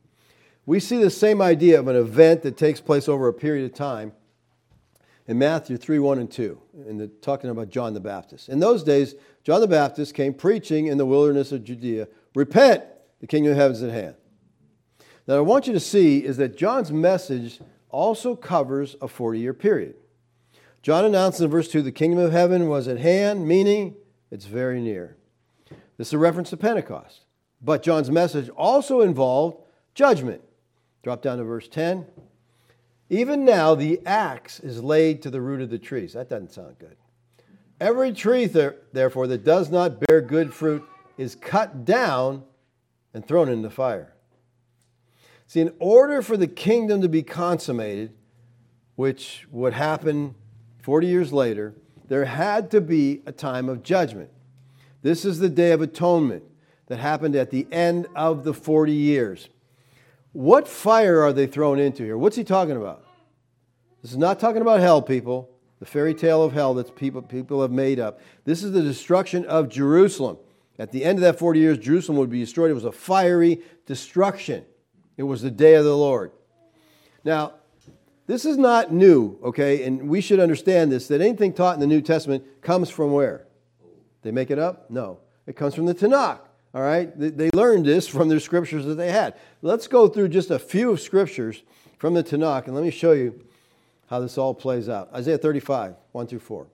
We see the same idea of an event that takes place over a period of time in Matthew 3, 1 and 2, talking about John the Baptist. In those days, John the Baptist came preaching in the wilderness of Judea, repent, the kingdom of heaven is at hand. Now, what I want you to see is that John's message also covers a 40-year period. John announced in verse 2, the kingdom of heaven was at hand, meaning it's very near. This is a reference to Pentecost. But John's message also involved judgment. Drop down to verse 10. Even now the axe is laid to the root of the trees. That doesn't sound good. Every tree, therefore, that does not bear good fruit is cut down and thrown into fire. See, in order for the kingdom to be consummated, which would happen 40 years later, there had to be a time of judgment. This is the Day of Atonement that happened at the end of the 40 years. What fire are they thrown into here? What's he talking about? This is not talking about hell, people. The fairy tale of hell that people have made up. This is the destruction of Jerusalem. At the end of that 40 years, Jerusalem would be destroyed. It was a fiery destruction. It was the day of the Lord. Now, this is not new, okay? And we should understand this, that anything taught in the New Testament comes from where? They make it up? No. It comes from the Tanakh, all right? They learned this from their scriptures that they had. Let's go through just a few scriptures from the Tanakh, and let me show you how this all plays out. Isaiah 35, 1 through 4.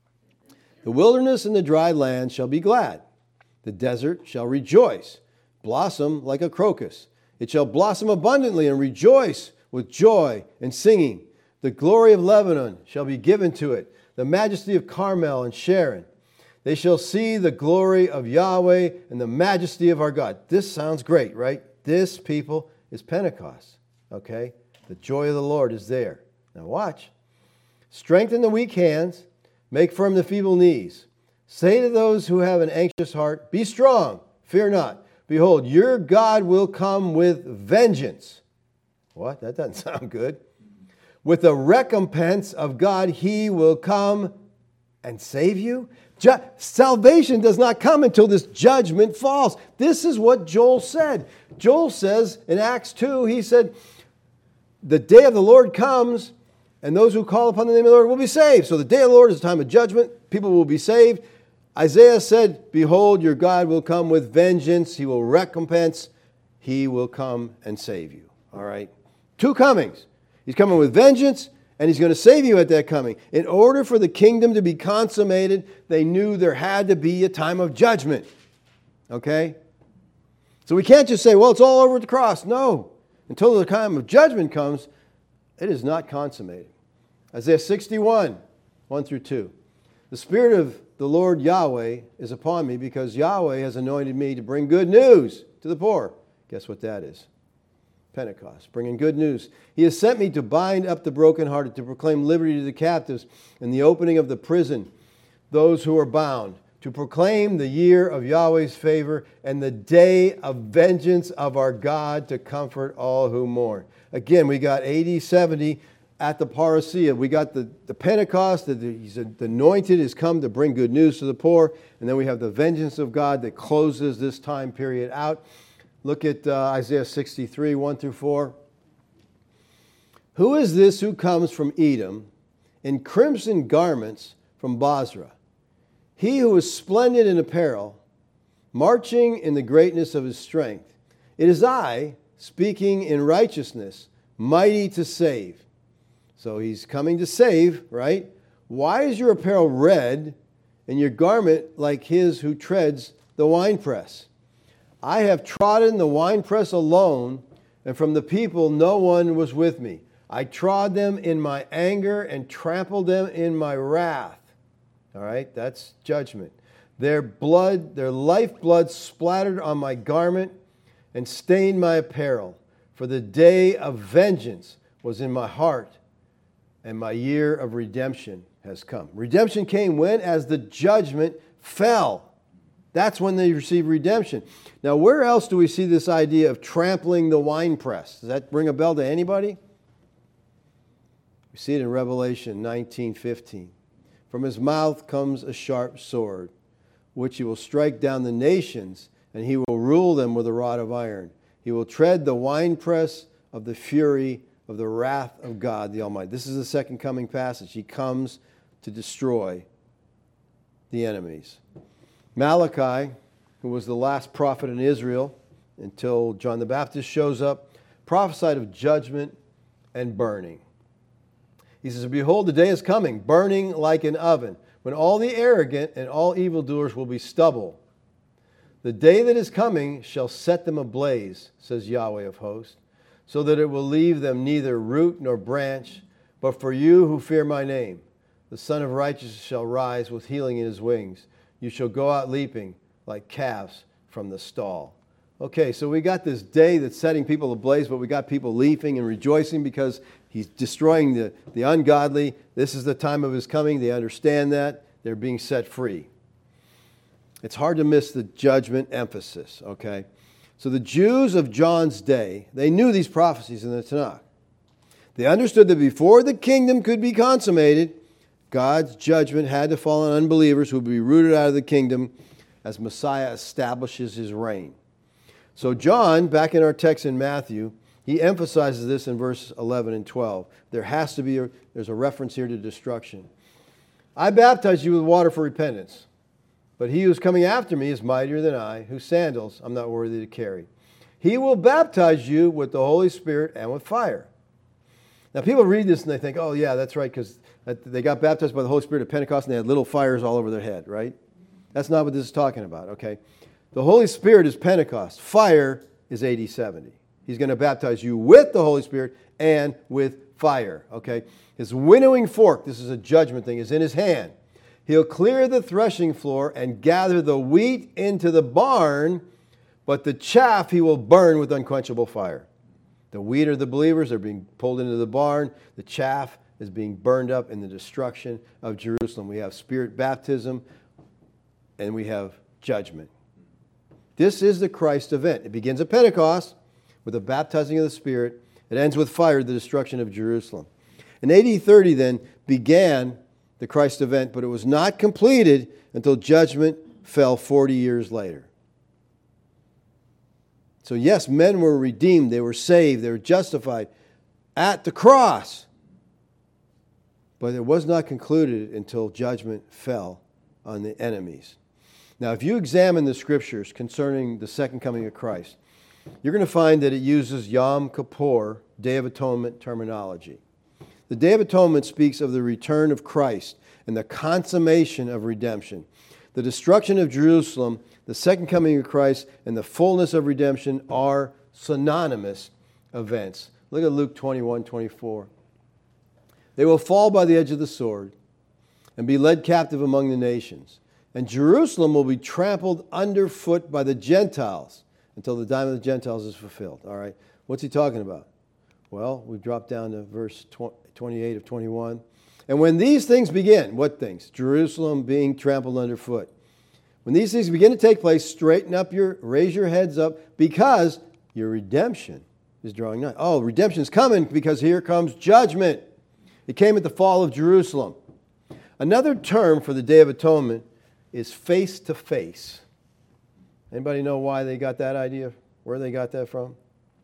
The wilderness and the dry land shall be glad. The desert shall rejoice, blossom like a crocus. It shall blossom abundantly and rejoice with joy and singing. The glory of Lebanon shall be given to it, the majesty of Carmel and Sharon. They shall see the glory of Yahweh and the majesty of our God. This sounds great, right? This, people, is Pentecost, okay? The joy of the Lord is there. Now watch. Strengthen the weak hands, make firm the feeble knees. Say to those who have an anxious heart, be strong, fear not. Behold, your God will come with vengeance. What? That doesn't sound good. With the recompense of God, he will come and save you. Salvation does not come until this judgment falls. This is what Joel said. Joel says in Acts 2, he said, the day of the Lord comes, and those who call upon the name of the Lord will be saved. So the day of the Lord is a time of judgment. People will be saved. Isaiah said, behold, your God will come with vengeance. He will recompense. He will come and save you. All right? Two comings. He's coming with vengeance, and he's going to save you at that coming. In order for the kingdom to be consummated, they knew there had to be a time of judgment. Okay? So we can't just say, well, it's all over at the cross. No. Until the time of judgment comes, it is not consummated. Isaiah 61, 1 through 2. The Spirit of the Lord Yahweh is upon me because Yahweh has anointed me to bring good news to the poor. Guess what that is? Pentecost, bringing good news. He has sent me to bind up the brokenhearted, to proclaim liberty to the captives and the opening of the prison, those who are bound, to proclaim the year of Yahweh's favor and the day of vengeance of our God to comfort all who mourn. Again, we got AD 70 at the parousia. We got the Pentecost, he's anointed, has come to bring good news to the poor. And then we have the vengeance of God that closes this time period out. Look at Isaiah 63, 1 through 4. Who is this who comes from Edom in crimson garments from Basra? He who is splendid in apparel, marching in the greatness of his strength. It is I, speaking in righteousness, mighty to save. So he's coming to save, right? Why is your apparel red and your garment like his who treads the winepress? I have trodden the winepress alone, and from the people no one was with me. I trod them in my anger and trampled them in my wrath. All right, that's judgment. Their blood, their lifeblood splattered on my garment and stained my apparel. For the day of vengeance was in my heart, and my year of redemption has come. Redemption came when? As the judgment fell. That's when they received redemption. Now, where else do we see this idea of trampling the winepress? Does that ring a bell to anybody? We see it in Revelation 19:15. From his mouth comes a sharp sword, which he will strike down the nations, and he will rule them with a rod of iron. He will tread the winepress of the fury of the wrath of God the Almighty. This is the second coming passage. He comes to destroy the enemies. Malachi, who was the last prophet in Israel until John the Baptist shows up, prophesied of judgment and burning. He says, behold, the day is coming, burning like an oven, when all the arrogant and all evildoers will be stubble. The day that is coming shall set them ablaze, says Yahweh of hosts, so that it will leave them neither root nor branch. But for you who fear my name, the Son of Righteousness shall rise with healing in his wings. You shall go out leaping like calves from the stall. Okay, so we got this day that's setting people ablaze, but we got people leaping and rejoicing because he's destroying the ungodly. This is the time of his coming. They understand that. They're being set free. It's hard to miss the judgment emphasis, okay? So the Jews of John's day, they knew these prophecies in the Tanakh. They understood that before the kingdom could be consummated, God's judgment had to fall on unbelievers who would be rooted out of the kingdom as Messiah establishes his reign. So John, back in our text in Matthew, he emphasizes this in verses 11 and 12. There's a reference here to destruction. I baptize you with water for repentance, but he who is coming after me is mightier than I, whose sandals I'm not worthy to carry. He will baptize you with the Holy Spirit and with fire. Now people read this and they think, oh yeah, that's right, because they got baptized by the Holy Spirit at Pentecost and they had little fires all over their head, right? That's not what this is talking about, okay? The Holy Spirit is Pentecost. Fire is AD 70. He's going to baptize you with the Holy Spirit and with fire, okay? His winnowing fork, this is a judgment thing, is in his hand. He'll clear the threshing floor and gather the wheat into the barn, but the chaff he will burn with unquenchable fire. The wheat are the believers. They're being pulled into the barn. The chaff is being burned up in the destruction of Jerusalem. We have spirit baptism and we have judgment. This is the Christ event. It begins at Pentecost with the baptizing of the Spirit. It ends with fire, the destruction of Jerusalem. In AD 30 then began the Christ event, but it was not completed until judgment fell 40 years later. So yes, men were redeemed, they were saved, they were justified at the cross. But it was not concluded until judgment fell on the enemies. Now, if you examine the scriptures concerning the second coming of Christ, you're going to find that it uses Yom Kippur, Day of Atonement terminology. The Day of Atonement speaks of the return of Christ and the consummation of redemption. The destruction of Jerusalem, the second coming of Christ, and the fullness of redemption are synonymous events. Look at Luke 21:24. They will fall by the edge of the sword and be led captive among the nations. And Jerusalem will be trampled underfoot by the Gentiles until the time of the Gentiles is fulfilled. All right, what's he talking about? Well, we drop down to verse 28 of 21. And when these things begin, what things? Jerusalem being trampled underfoot. When these things begin to take place, raise your heads up, because your redemption is drawing nigh. Oh, redemption's coming because here comes judgment. It came at the fall of Jerusalem. Another term for the Day of Atonement is face to face. Anybody know why they got that idea? Where they got that from?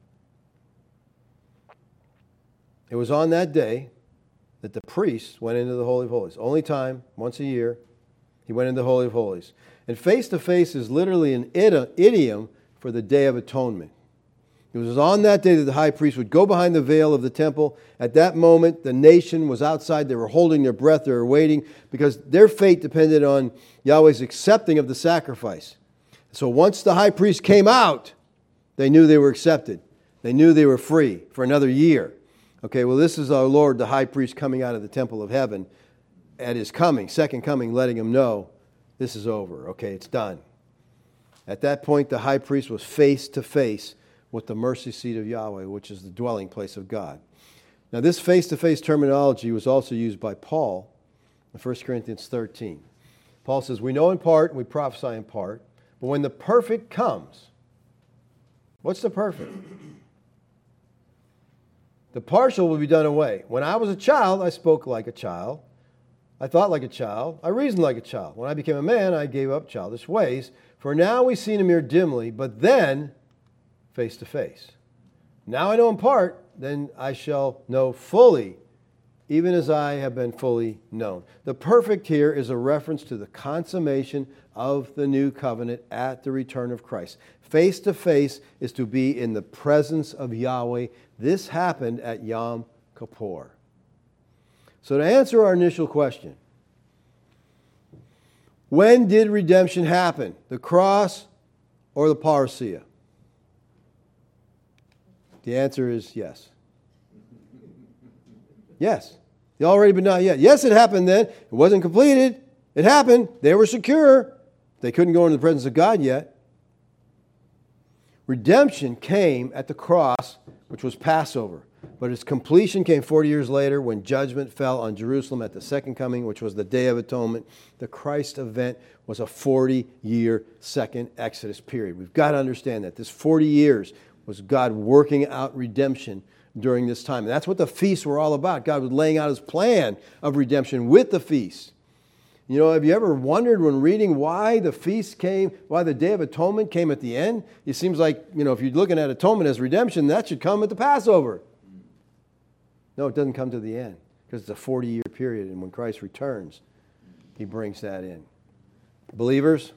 It was on that day that the priest went into the Holy of Holies. Only time, once a year, he went into the Holy of Holies. And face to face is literally an idiom for the Day of Atonement. It was on that day that the high priest would go behind the veil of the temple. At that moment, the nation was outside. They were holding their breath. They were waiting because their fate depended on Yahweh's accepting of the sacrifice. So once the high priest came out, they knew they were accepted. They knew they were free for another year. Okay, well, this is our Lord, the high priest, coming out of the temple of heaven at his coming, second coming, letting him know this is over. Okay, it's done. At that point, the high priest was face to face with the mercy seat of Yahweh, which is the dwelling place of God. Now, this face-to-face terminology was also used by Paul in 1 Corinthians 13. Paul says, we know in part and we prophesy in part, but when the perfect comes, what's the perfect? The partial will be done away. When I was a child, I spoke like a child. I thought like a child. I reasoned like a child. When I became a man, I gave up childish ways. For now we see in a mirror dimly, but then face to face. Now I know in part, then I shall know fully, even as I have been fully known. The perfect here is a reference to the consummation of the new covenant at the return of Christ. Face to face is to be in the presence of Yahweh. This happened at Yom Kippur. So to answer our initial question, when did redemption happen? The cross or the parousia? The answer is yes. Yes. The already but not yet. Yes, it happened then. It wasn't completed. It happened. They were secure. They couldn't go into the presence of God yet. Redemption came at the cross, which was Passover. But its completion came 40 years later when judgment fell on Jerusalem at the second coming, which was the Day of Atonement. The Christ event was a 40-year second Exodus period. We've got to understand that. This 40 years was God working out redemption during this time. And that's what the feasts were all about. God was laying out His plan of redemption with the feasts. You know, have you ever wondered when reading why the feast came, why the Day of Atonement came at the end? It seems like, you know, if you're looking at atonement as redemption, that should come at the Passover. No, it doesn't come to the end because it's a 40-year period. And when Christ returns, He brings that in. Believers,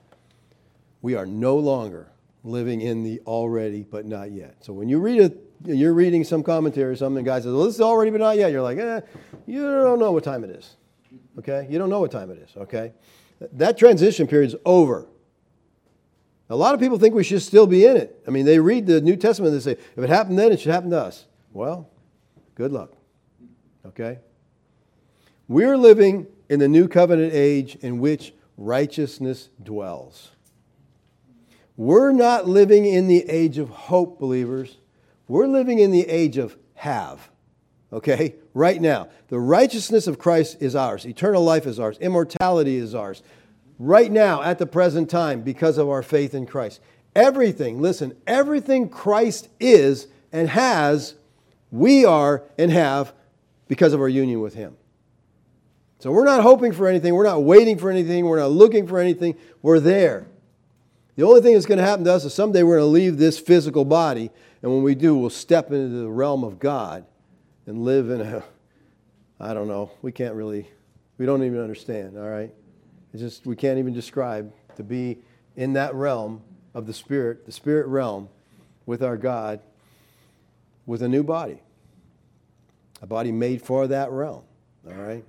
we are no longer living in the already but not yet. So when you read you're reading some commentary or something, guy says, well, this is already but not yet. You're like, you don't know what time it is. Okay? You don't know what time it is. Okay? That transition period is over. A lot of people think we should still be in it. I mean, they read the New Testament and they say, if it happened then, it should happen to us. Well, good luck. Okay? We're living in the new covenant age in which righteousness dwells. We're not living in the age of hope, believers. We're living in the age of have. Okay? Right now. The righteousness of Christ is ours. Eternal life is ours. Immortality is ours. Right now, at the present time, because of our faith in Christ. Everything, listen, everything Christ is and has, we are and have because of our union with Him. So we're not hoping for anything. We're not waiting for anything. We're not looking for anything. We're there. The only thing that's going to happen to us is someday we're going to leave this physical body, and when we do, we'll step into the realm of God and live in a, I don't know, we don't even understand, all right? It's just, we can't even describe to be in that realm of the spirit realm with our God with a new body. A body made for that realm, all right?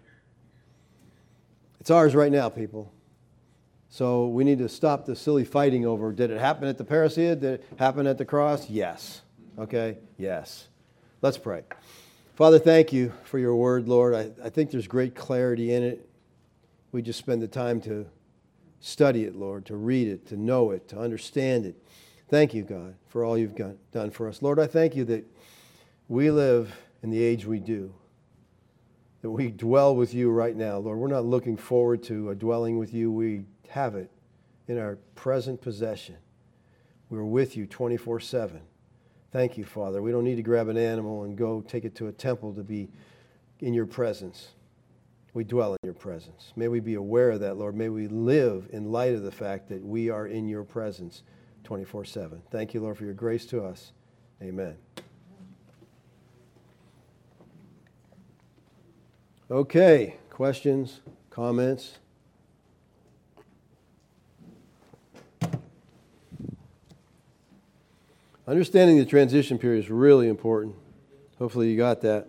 It's ours right now, people. So we need to stop the silly fighting over, did it happen at the parousia? Did it happen at the cross? Yes. Okay? Yes. Let's pray. Father, thank you for your word, Lord. I think there's great clarity in it. We just spend the time to study it, Lord, to read it, to know it, to understand it. Thank you, God, for all you've done for us. Lord, I thank you that we live in the age we do, that we dwell with you right now. Lord, we're not looking forward to a dwelling with you. We have it in our present possession. We're with you 24/7. Thank you, Father. We don't need to grab an animal and go take it to a temple to be in your presence. We dwell in your presence. May we be aware of that, Lord. May we live in light of the fact that we are in your presence 24/7. Thank you, Lord, for your grace to us. Amen. Okay, questions, comments? Understanding the transition period is really important. Hopefully you got that.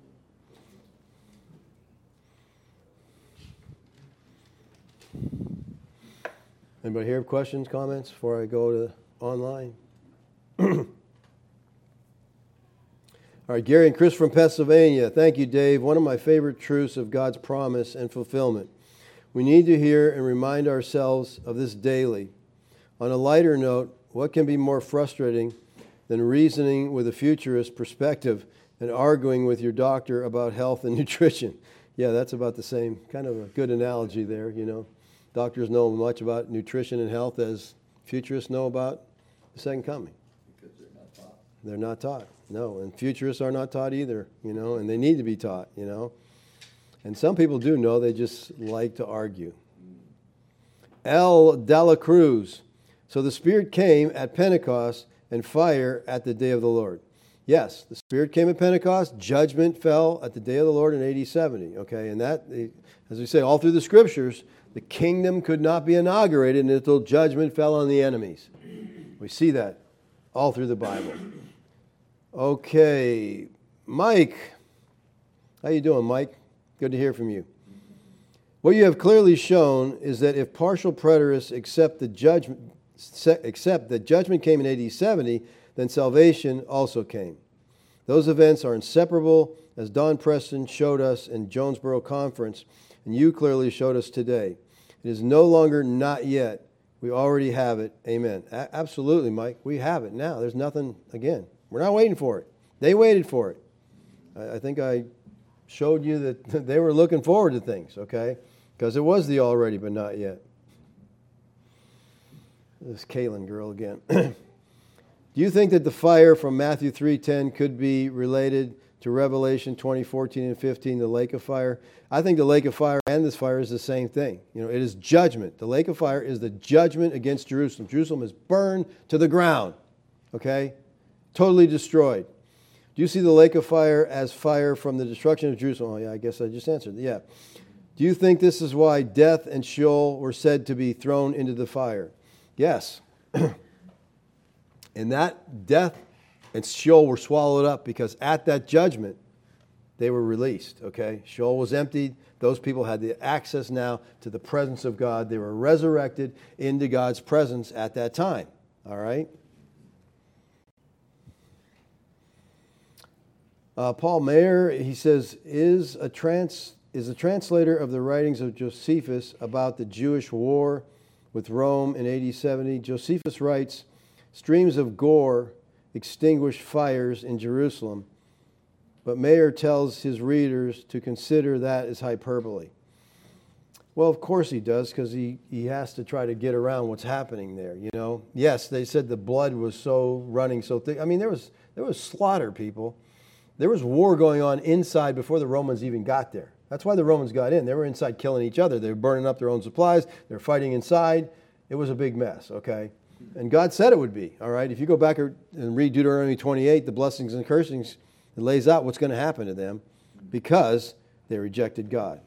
Anybody here have questions, comments before I go to online? All right, Gary and Chris from Pennsylvania. Thank you, Dave. One of my favorite truths of God's promise and fulfillment. We need to hear and remind ourselves of this daily. On a lighter note, what can be more frustrating than reasoning with a futurist perspective and arguing with your doctor about health and nutrition? Yeah, that's about the same. Kind of a good analogy there, you know. Doctors know much about nutrition and health as futurists know about the second coming. Because they're not taught. They're not taught. No, and futurists are not taught either, you know, and they need to be taught, you know. And some people do know, they just like to argue. L. Dela Cruz. So the Spirit came at Pentecost and fire at the day of the Lord. Yes, the Spirit came at Pentecost, judgment fell at the day of the Lord in AD 70, okay? And that, as we say, all through the Scriptures, the kingdom could not be inaugurated until judgment fell on the enemies. We see that all through the Bible. Okay, Mike. How you doing, Mike? Good to hear from you. What you have clearly shown is that if partial preterists accept that judgment came in AD 70, then salvation also came. Those events are inseparable, as Don Preston showed us in Jonesboro Conference, and you clearly showed us today. It is no longer not yet. We already have it. Amen. Absolutely, Mike. We have it now. There's nothing, again, we're not waiting for it. They waited for it. I think I showed you that they were looking forward to things, okay? Because it was the already but not yet. This Kaylin girl again. Do you think that the fire from Matthew 3:10 could be related to Revelation 20:14 and 15, the lake of fire? I think the lake of fire and this fire is the same thing. You know, it is judgment. The lake of fire is the judgment against Jerusalem. Jerusalem is burned to the ground, okay? Totally destroyed. Do you see the lake of fire as fire from the destruction of Jerusalem? Oh, yeah, I guess I just answered. Yeah. Do you think this is why death and Sheol were said to be thrown into the fire? Yes. And that death and Sheol were swallowed up because at that judgment, they were released, okay? Sheol was emptied. Those people had the access now to the presence of God. They were resurrected into God's presence at that time, all right? Paul Mayer, he says, is a translator of the writings of Josephus about the Jewish war with Rome in AD 70. Josephus writes, streams of gore extinguished fires in Jerusalem, but Mayer tells his readers to consider that as hyperbole. Well, of course he does, because he has to try to get around what's happening there, you know. Yes, they said the blood was so running so thick. I mean, there was slaughter, people. There was war going on inside before the Romans even got there. That's why the Romans got in. They were inside killing each other. They were burning up their own supplies. They were fighting inside. It was a big mess, okay? And God said it would be, all right? If you go back and read Deuteronomy 28, the blessings and cursings, it lays out what's going to happen to them because they rejected God.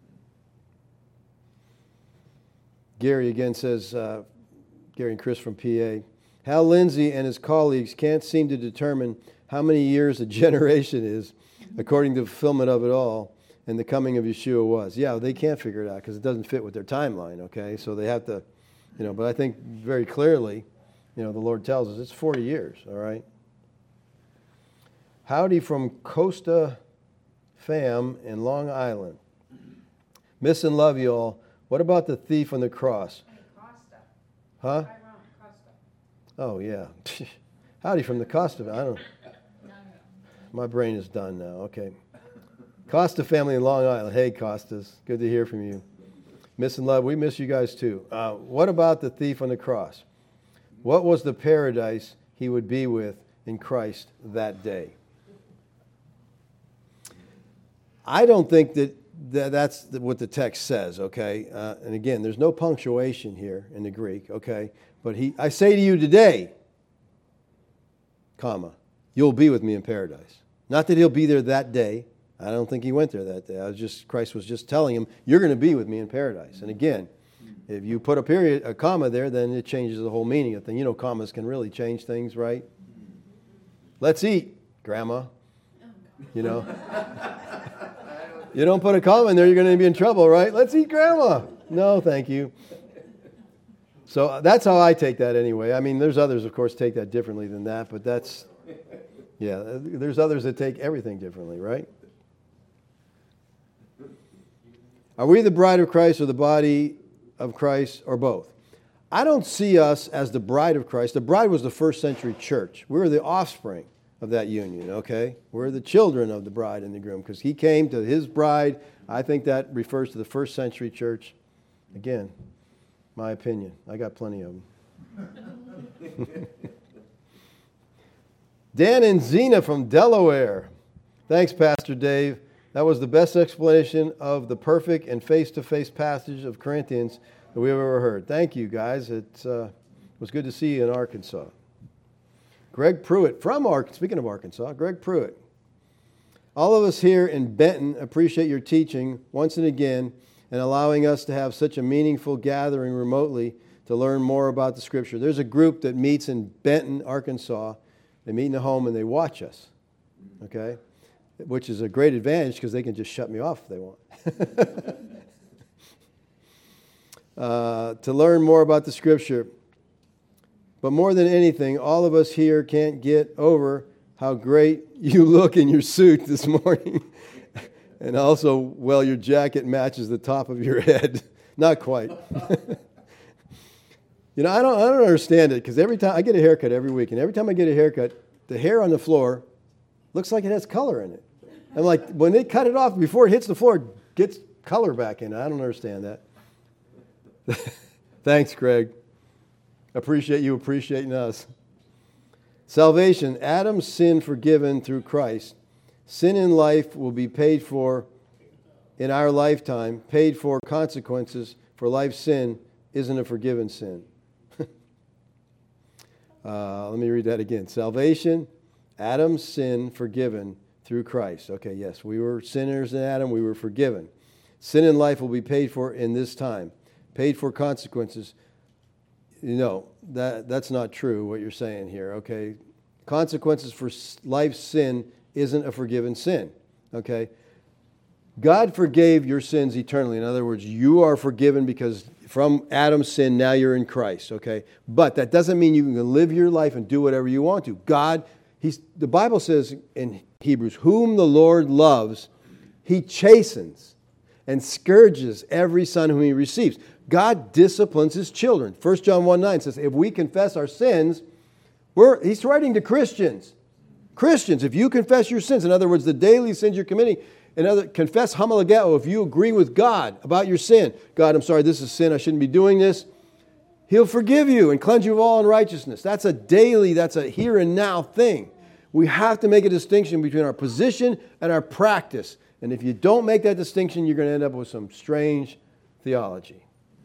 Gary again says, Gary and Chris from PA, Hal Lindsey and his colleagues can't seem to determine how many years a generation is according to the fulfillment of it all and the coming of Yeshua was. Yeah, they can't figure it out because it doesn't fit with their timeline, okay? So they have to, you know, but I think very clearly, you know, the Lord tells us it's 40 years, all right? Howdy from Costa Fam in Long Island. Miss and love you all. What about the thief on the cross? Costa. Huh? Costa. Oh, yeah. Howdy from the Costa. I don't. My brain is done now. Okay. Costa family in Long Island. Hey, Costas. Good to hear from you. Miss and love. We miss you guys too. What about the thief on the cross? What was the paradise he would be with in Christ that day? I don't think that's what the text says, okay? And again, there's no punctuation here in the Greek, okay? But I say to you today, comma, you'll be with me in paradise. Not that he'll be there that day. I don't think he went there that day. Christ was just telling him, you're going to be with me in paradise. And again, if you put a comma there, then it changes the whole meaning of things. You know, commas can really change things, right? Let's eat, Grandma. You know? You don't put a comma in there, you're going to be in trouble, right? Let's eat, Grandma. No, thank you. So that's how I take that anyway. I mean, there's others, of course, take that differently than that, but there's others that take everything differently, right? Are we the bride of Christ or the body of Christ or both? I don't see us as the bride of Christ. The bride was the first century church. We're the offspring of that union, okay? We're the children of the bride and the groom because he came to his bride. I think that refers to the first century church. Again, my opinion. I got plenty of them. Dan and Zena from Delaware. Thanks, Pastor Dave. That was the best explanation of the perfect and face-to-face passage of Corinthians that we've ever heard. Thank you, guys. It was good to see you in Arkansas. Greg Pruitt from Arkansas. Speaking of Arkansas, Greg Pruitt. All of us here in Benton appreciate your teaching once and again and allowing us to have such a meaningful gathering remotely to learn more about the Scripture. There's a group that meets in Benton, Arkansas. They meet in a home and they watch us, okay? Which is a great advantage because they can just shut me off if they want. To learn more about the Scripture. But more than anything, all of us here can't get over how great you look in your suit this morning. And also, well, your jacket matches the top of your head. Not quite. You know, I don't understand it because every time I get a haircut every week, and every time I get a haircut, the hair on the floor looks like it has color in it. I'm like, when they cut it off before it hits the floor, it gets color back in it. I don't understand that. Thanks, Craig. Appreciate you appreciating us. Salvation, Adam's sin forgiven through Christ. Sin in life will be paid for in our lifetime. Paid for consequences for life's sin isn't a forgiven sin. Let me read that again. Salvation, Adam's sin forgiven through Christ. Okay, yes, we were sinners in Adam. We were forgiven. Sin in life will be paid for in this time. Paid for consequences. You know, that's not true, what you're saying here, okay? Consequences for life's sin isn't a forgiven sin, okay? God forgave your sins eternally. In other words, you are forgiven because from Adam's sin, now you're in Christ, okay? But that doesn't mean you can live your life and do whatever you want to. God, the Bible says in Hebrews, whom the Lord loves, he chastens and scourges every son whom he receives. God disciplines his children. 1 John 1:9 says, if we confess our sins, he's writing to Christians. Christians, if you confess your sins, in other words, the daily sins you're committing, confess homologeo, if you agree with God about your sin. God, I'm sorry, this is sin, I shouldn't be doing this. He'll forgive you and cleanse you of all unrighteousness. That's a here and now thing. We have to make a distinction between our position and our practice. And if you don't make that distinction, you're going to end up with some strange theology.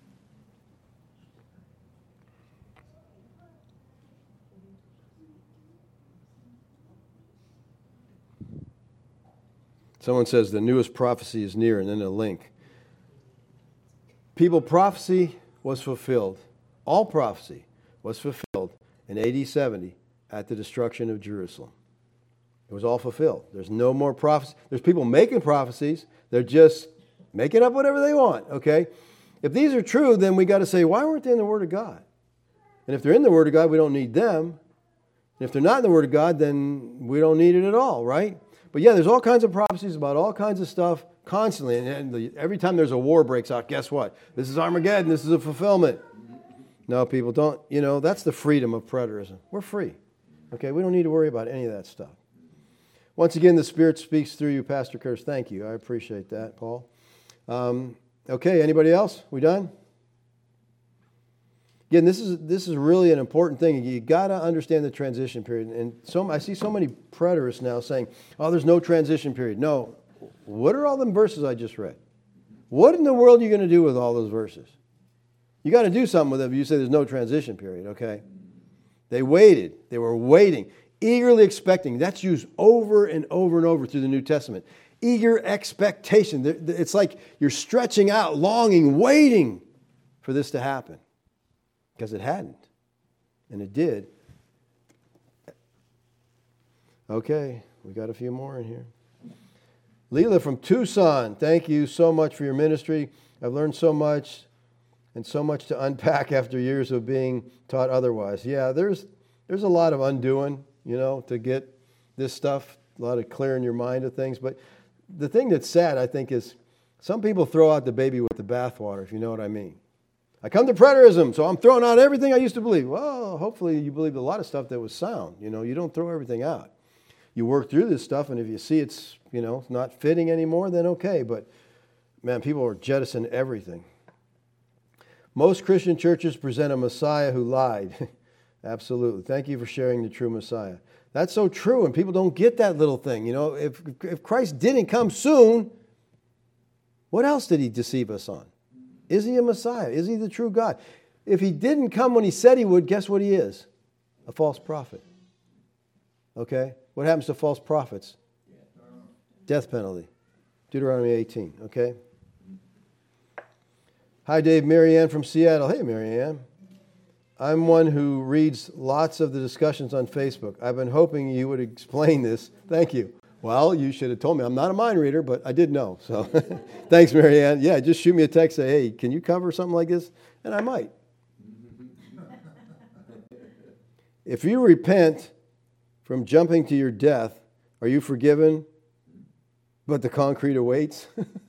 Someone says the newest prophecy is near, and then a link. People, prophecy was fulfilled. All prophecy was fulfilled in AD 70 at the destruction of Jerusalem. It was all fulfilled. There's no more prophecy. There's people making prophecies. They're just making up whatever they want, okay? If these are true, then we got to say, why weren't they in the Word of God? And if they're in the Word of God, we don't need them. And if they're not in the Word of God, then we don't need it at all, right? But yeah, there's all kinds of prophecies about all kinds of stuff constantly. And every time there's a war breaks out, guess what? This is Armageddon. This is a fulfillment. No, people don't. You know, that's the freedom of preterism. We're free. Okay, we don't need to worry about any of that stuff. Once again, the Spirit speaks through you, Pastor Curtis. Thank you. I appreciate that, Paul. Okay, anybody else? We done? Again, this is really an important thing. You got to understand the transition period. And I see so many preterists now saying, "Oh, there's no transition period." No. What are all them verses I just read? What in the world are you going to do with all those verses? You got to do something with them if you say there's no transition period, okay? They waited. They were waiting, eagerly expecting. That's used over and over and over through the New Testament. Eager expectation. It's like you're stretching out, longing, waiting for this to happen. Because it hadn't. And it did. Okay, we got a few more in here. Leela from Tucson, thank you so much for your ministry. I've learned so much and so much to unpack after years of being taught otherwise. Yeah, there's a lot of undoing, to get this stuff, a lot of clearing your mind of things. But the thing that's sad, I think, is Some people throw out the baby with the bathwater, if you know what I mean. I come to preterism, so I'm throwing out everything I used to believe. Well, hopefully you believed a lot of stuff that was sound. You don't throw everything out. You work through this stuff, and if you see it's, not fitting anymore, then okay. But, man, people are jettisoning everything. Most Christian churches present a Messiah who lied. Absolutely. Thank you for sharing the true Messiah. That's so true, and people don't get that little thing. If Christ didn't come soon, what else did he deceive us on? Is he a Messiah? Is he the true God? If he didn't come when he said he would, guess what he is? A false prophet. Okay? What happens to false prophets? Death penalty. Deuteronomy 18. Okay? Hi, Dave. Marianne from Seattle. Hey, Marianne. I'm one who reads lots of the discussions on Facebook. I've been hoping you would explain this. Thank you. Well, you should have told me. I'm not a mind reader, but I did know. So thanks, Marianne. Yeah, just shoot me a text. Say, hey, can you cover something like this? And I might. If you repent from jumping to your death, are you forgiven, but the concrete awaits?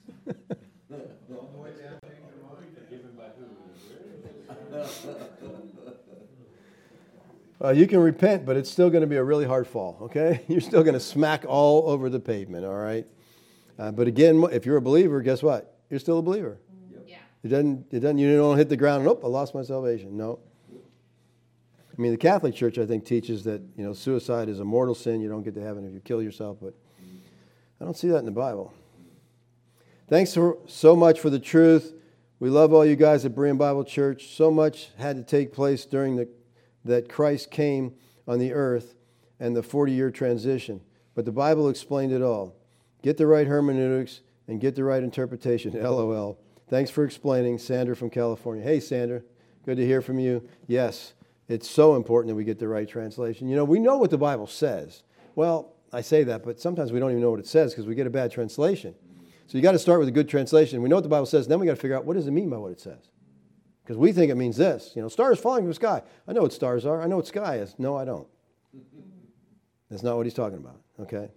You can repent, but it's still going to be a really hard fall, okay? You're still going to smack all over the pavement, all right? But again, if you're a believer, guess what? You're still a believer. Yeah. You don't hit the ground and, I lost my salvation. No. I mean, the Catholic Church, I think, teaches that, suicide is a mortal sin. You don't get to heaven if you kill yourself, but I don't see that in the Bible. Thanks so much for the truth. We love all you guys at Berean Bible Church. So much had to take place during that Christ came on the earth and the 40-year transition. But the Bible explained it all. Get the right hermeneutics and get the right interpretation. LOL. Thanks for explaining. Sandra from California. Hey, Sandra. Good to hear from you. Yes, it's so important that we get the right translation. We know what the Bible says. Well, I say that, but sometimes we don't even know what it says because we get a bad translation. So you got to start with a good translation. We know what the Bible says, then we got to figure out what does it mean by what it says. Because we think it means this. Stars falling from the sky. I know what stars are. I know what sky is. No, I don't. That's not what he's talking about. Okay?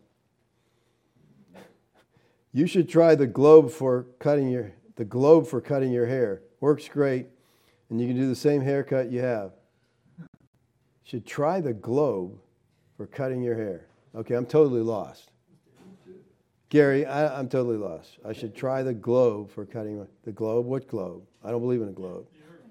You should try the globe for cutting your hair. Works great. And you can do the same haircut you have. Should try the globe for cutting your hair. Okay, I'm totally lost. Gary, I'm totally lost. I should try the globe for cutting the globe. What globe? I don't believe in a globe.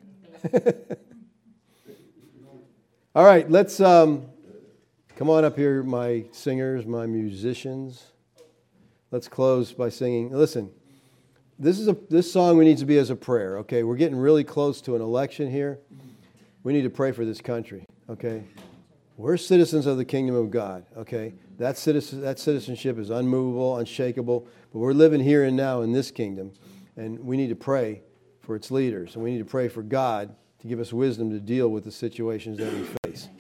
All right, let's come on up here, my singers, my musicians. Let's close by singing. Listen, this song we need to be as a prayer. Okay, we're getting really close to an election here. We need to pray for this country. Okay, we're citizens of the kingdom of God. Okay, that citizenship is unmovable, unshakable. But we're living here and now in this kingdom, and we need to pray for its leaders, and we need to pray for God to give us wisdom to deal with the situations that we face.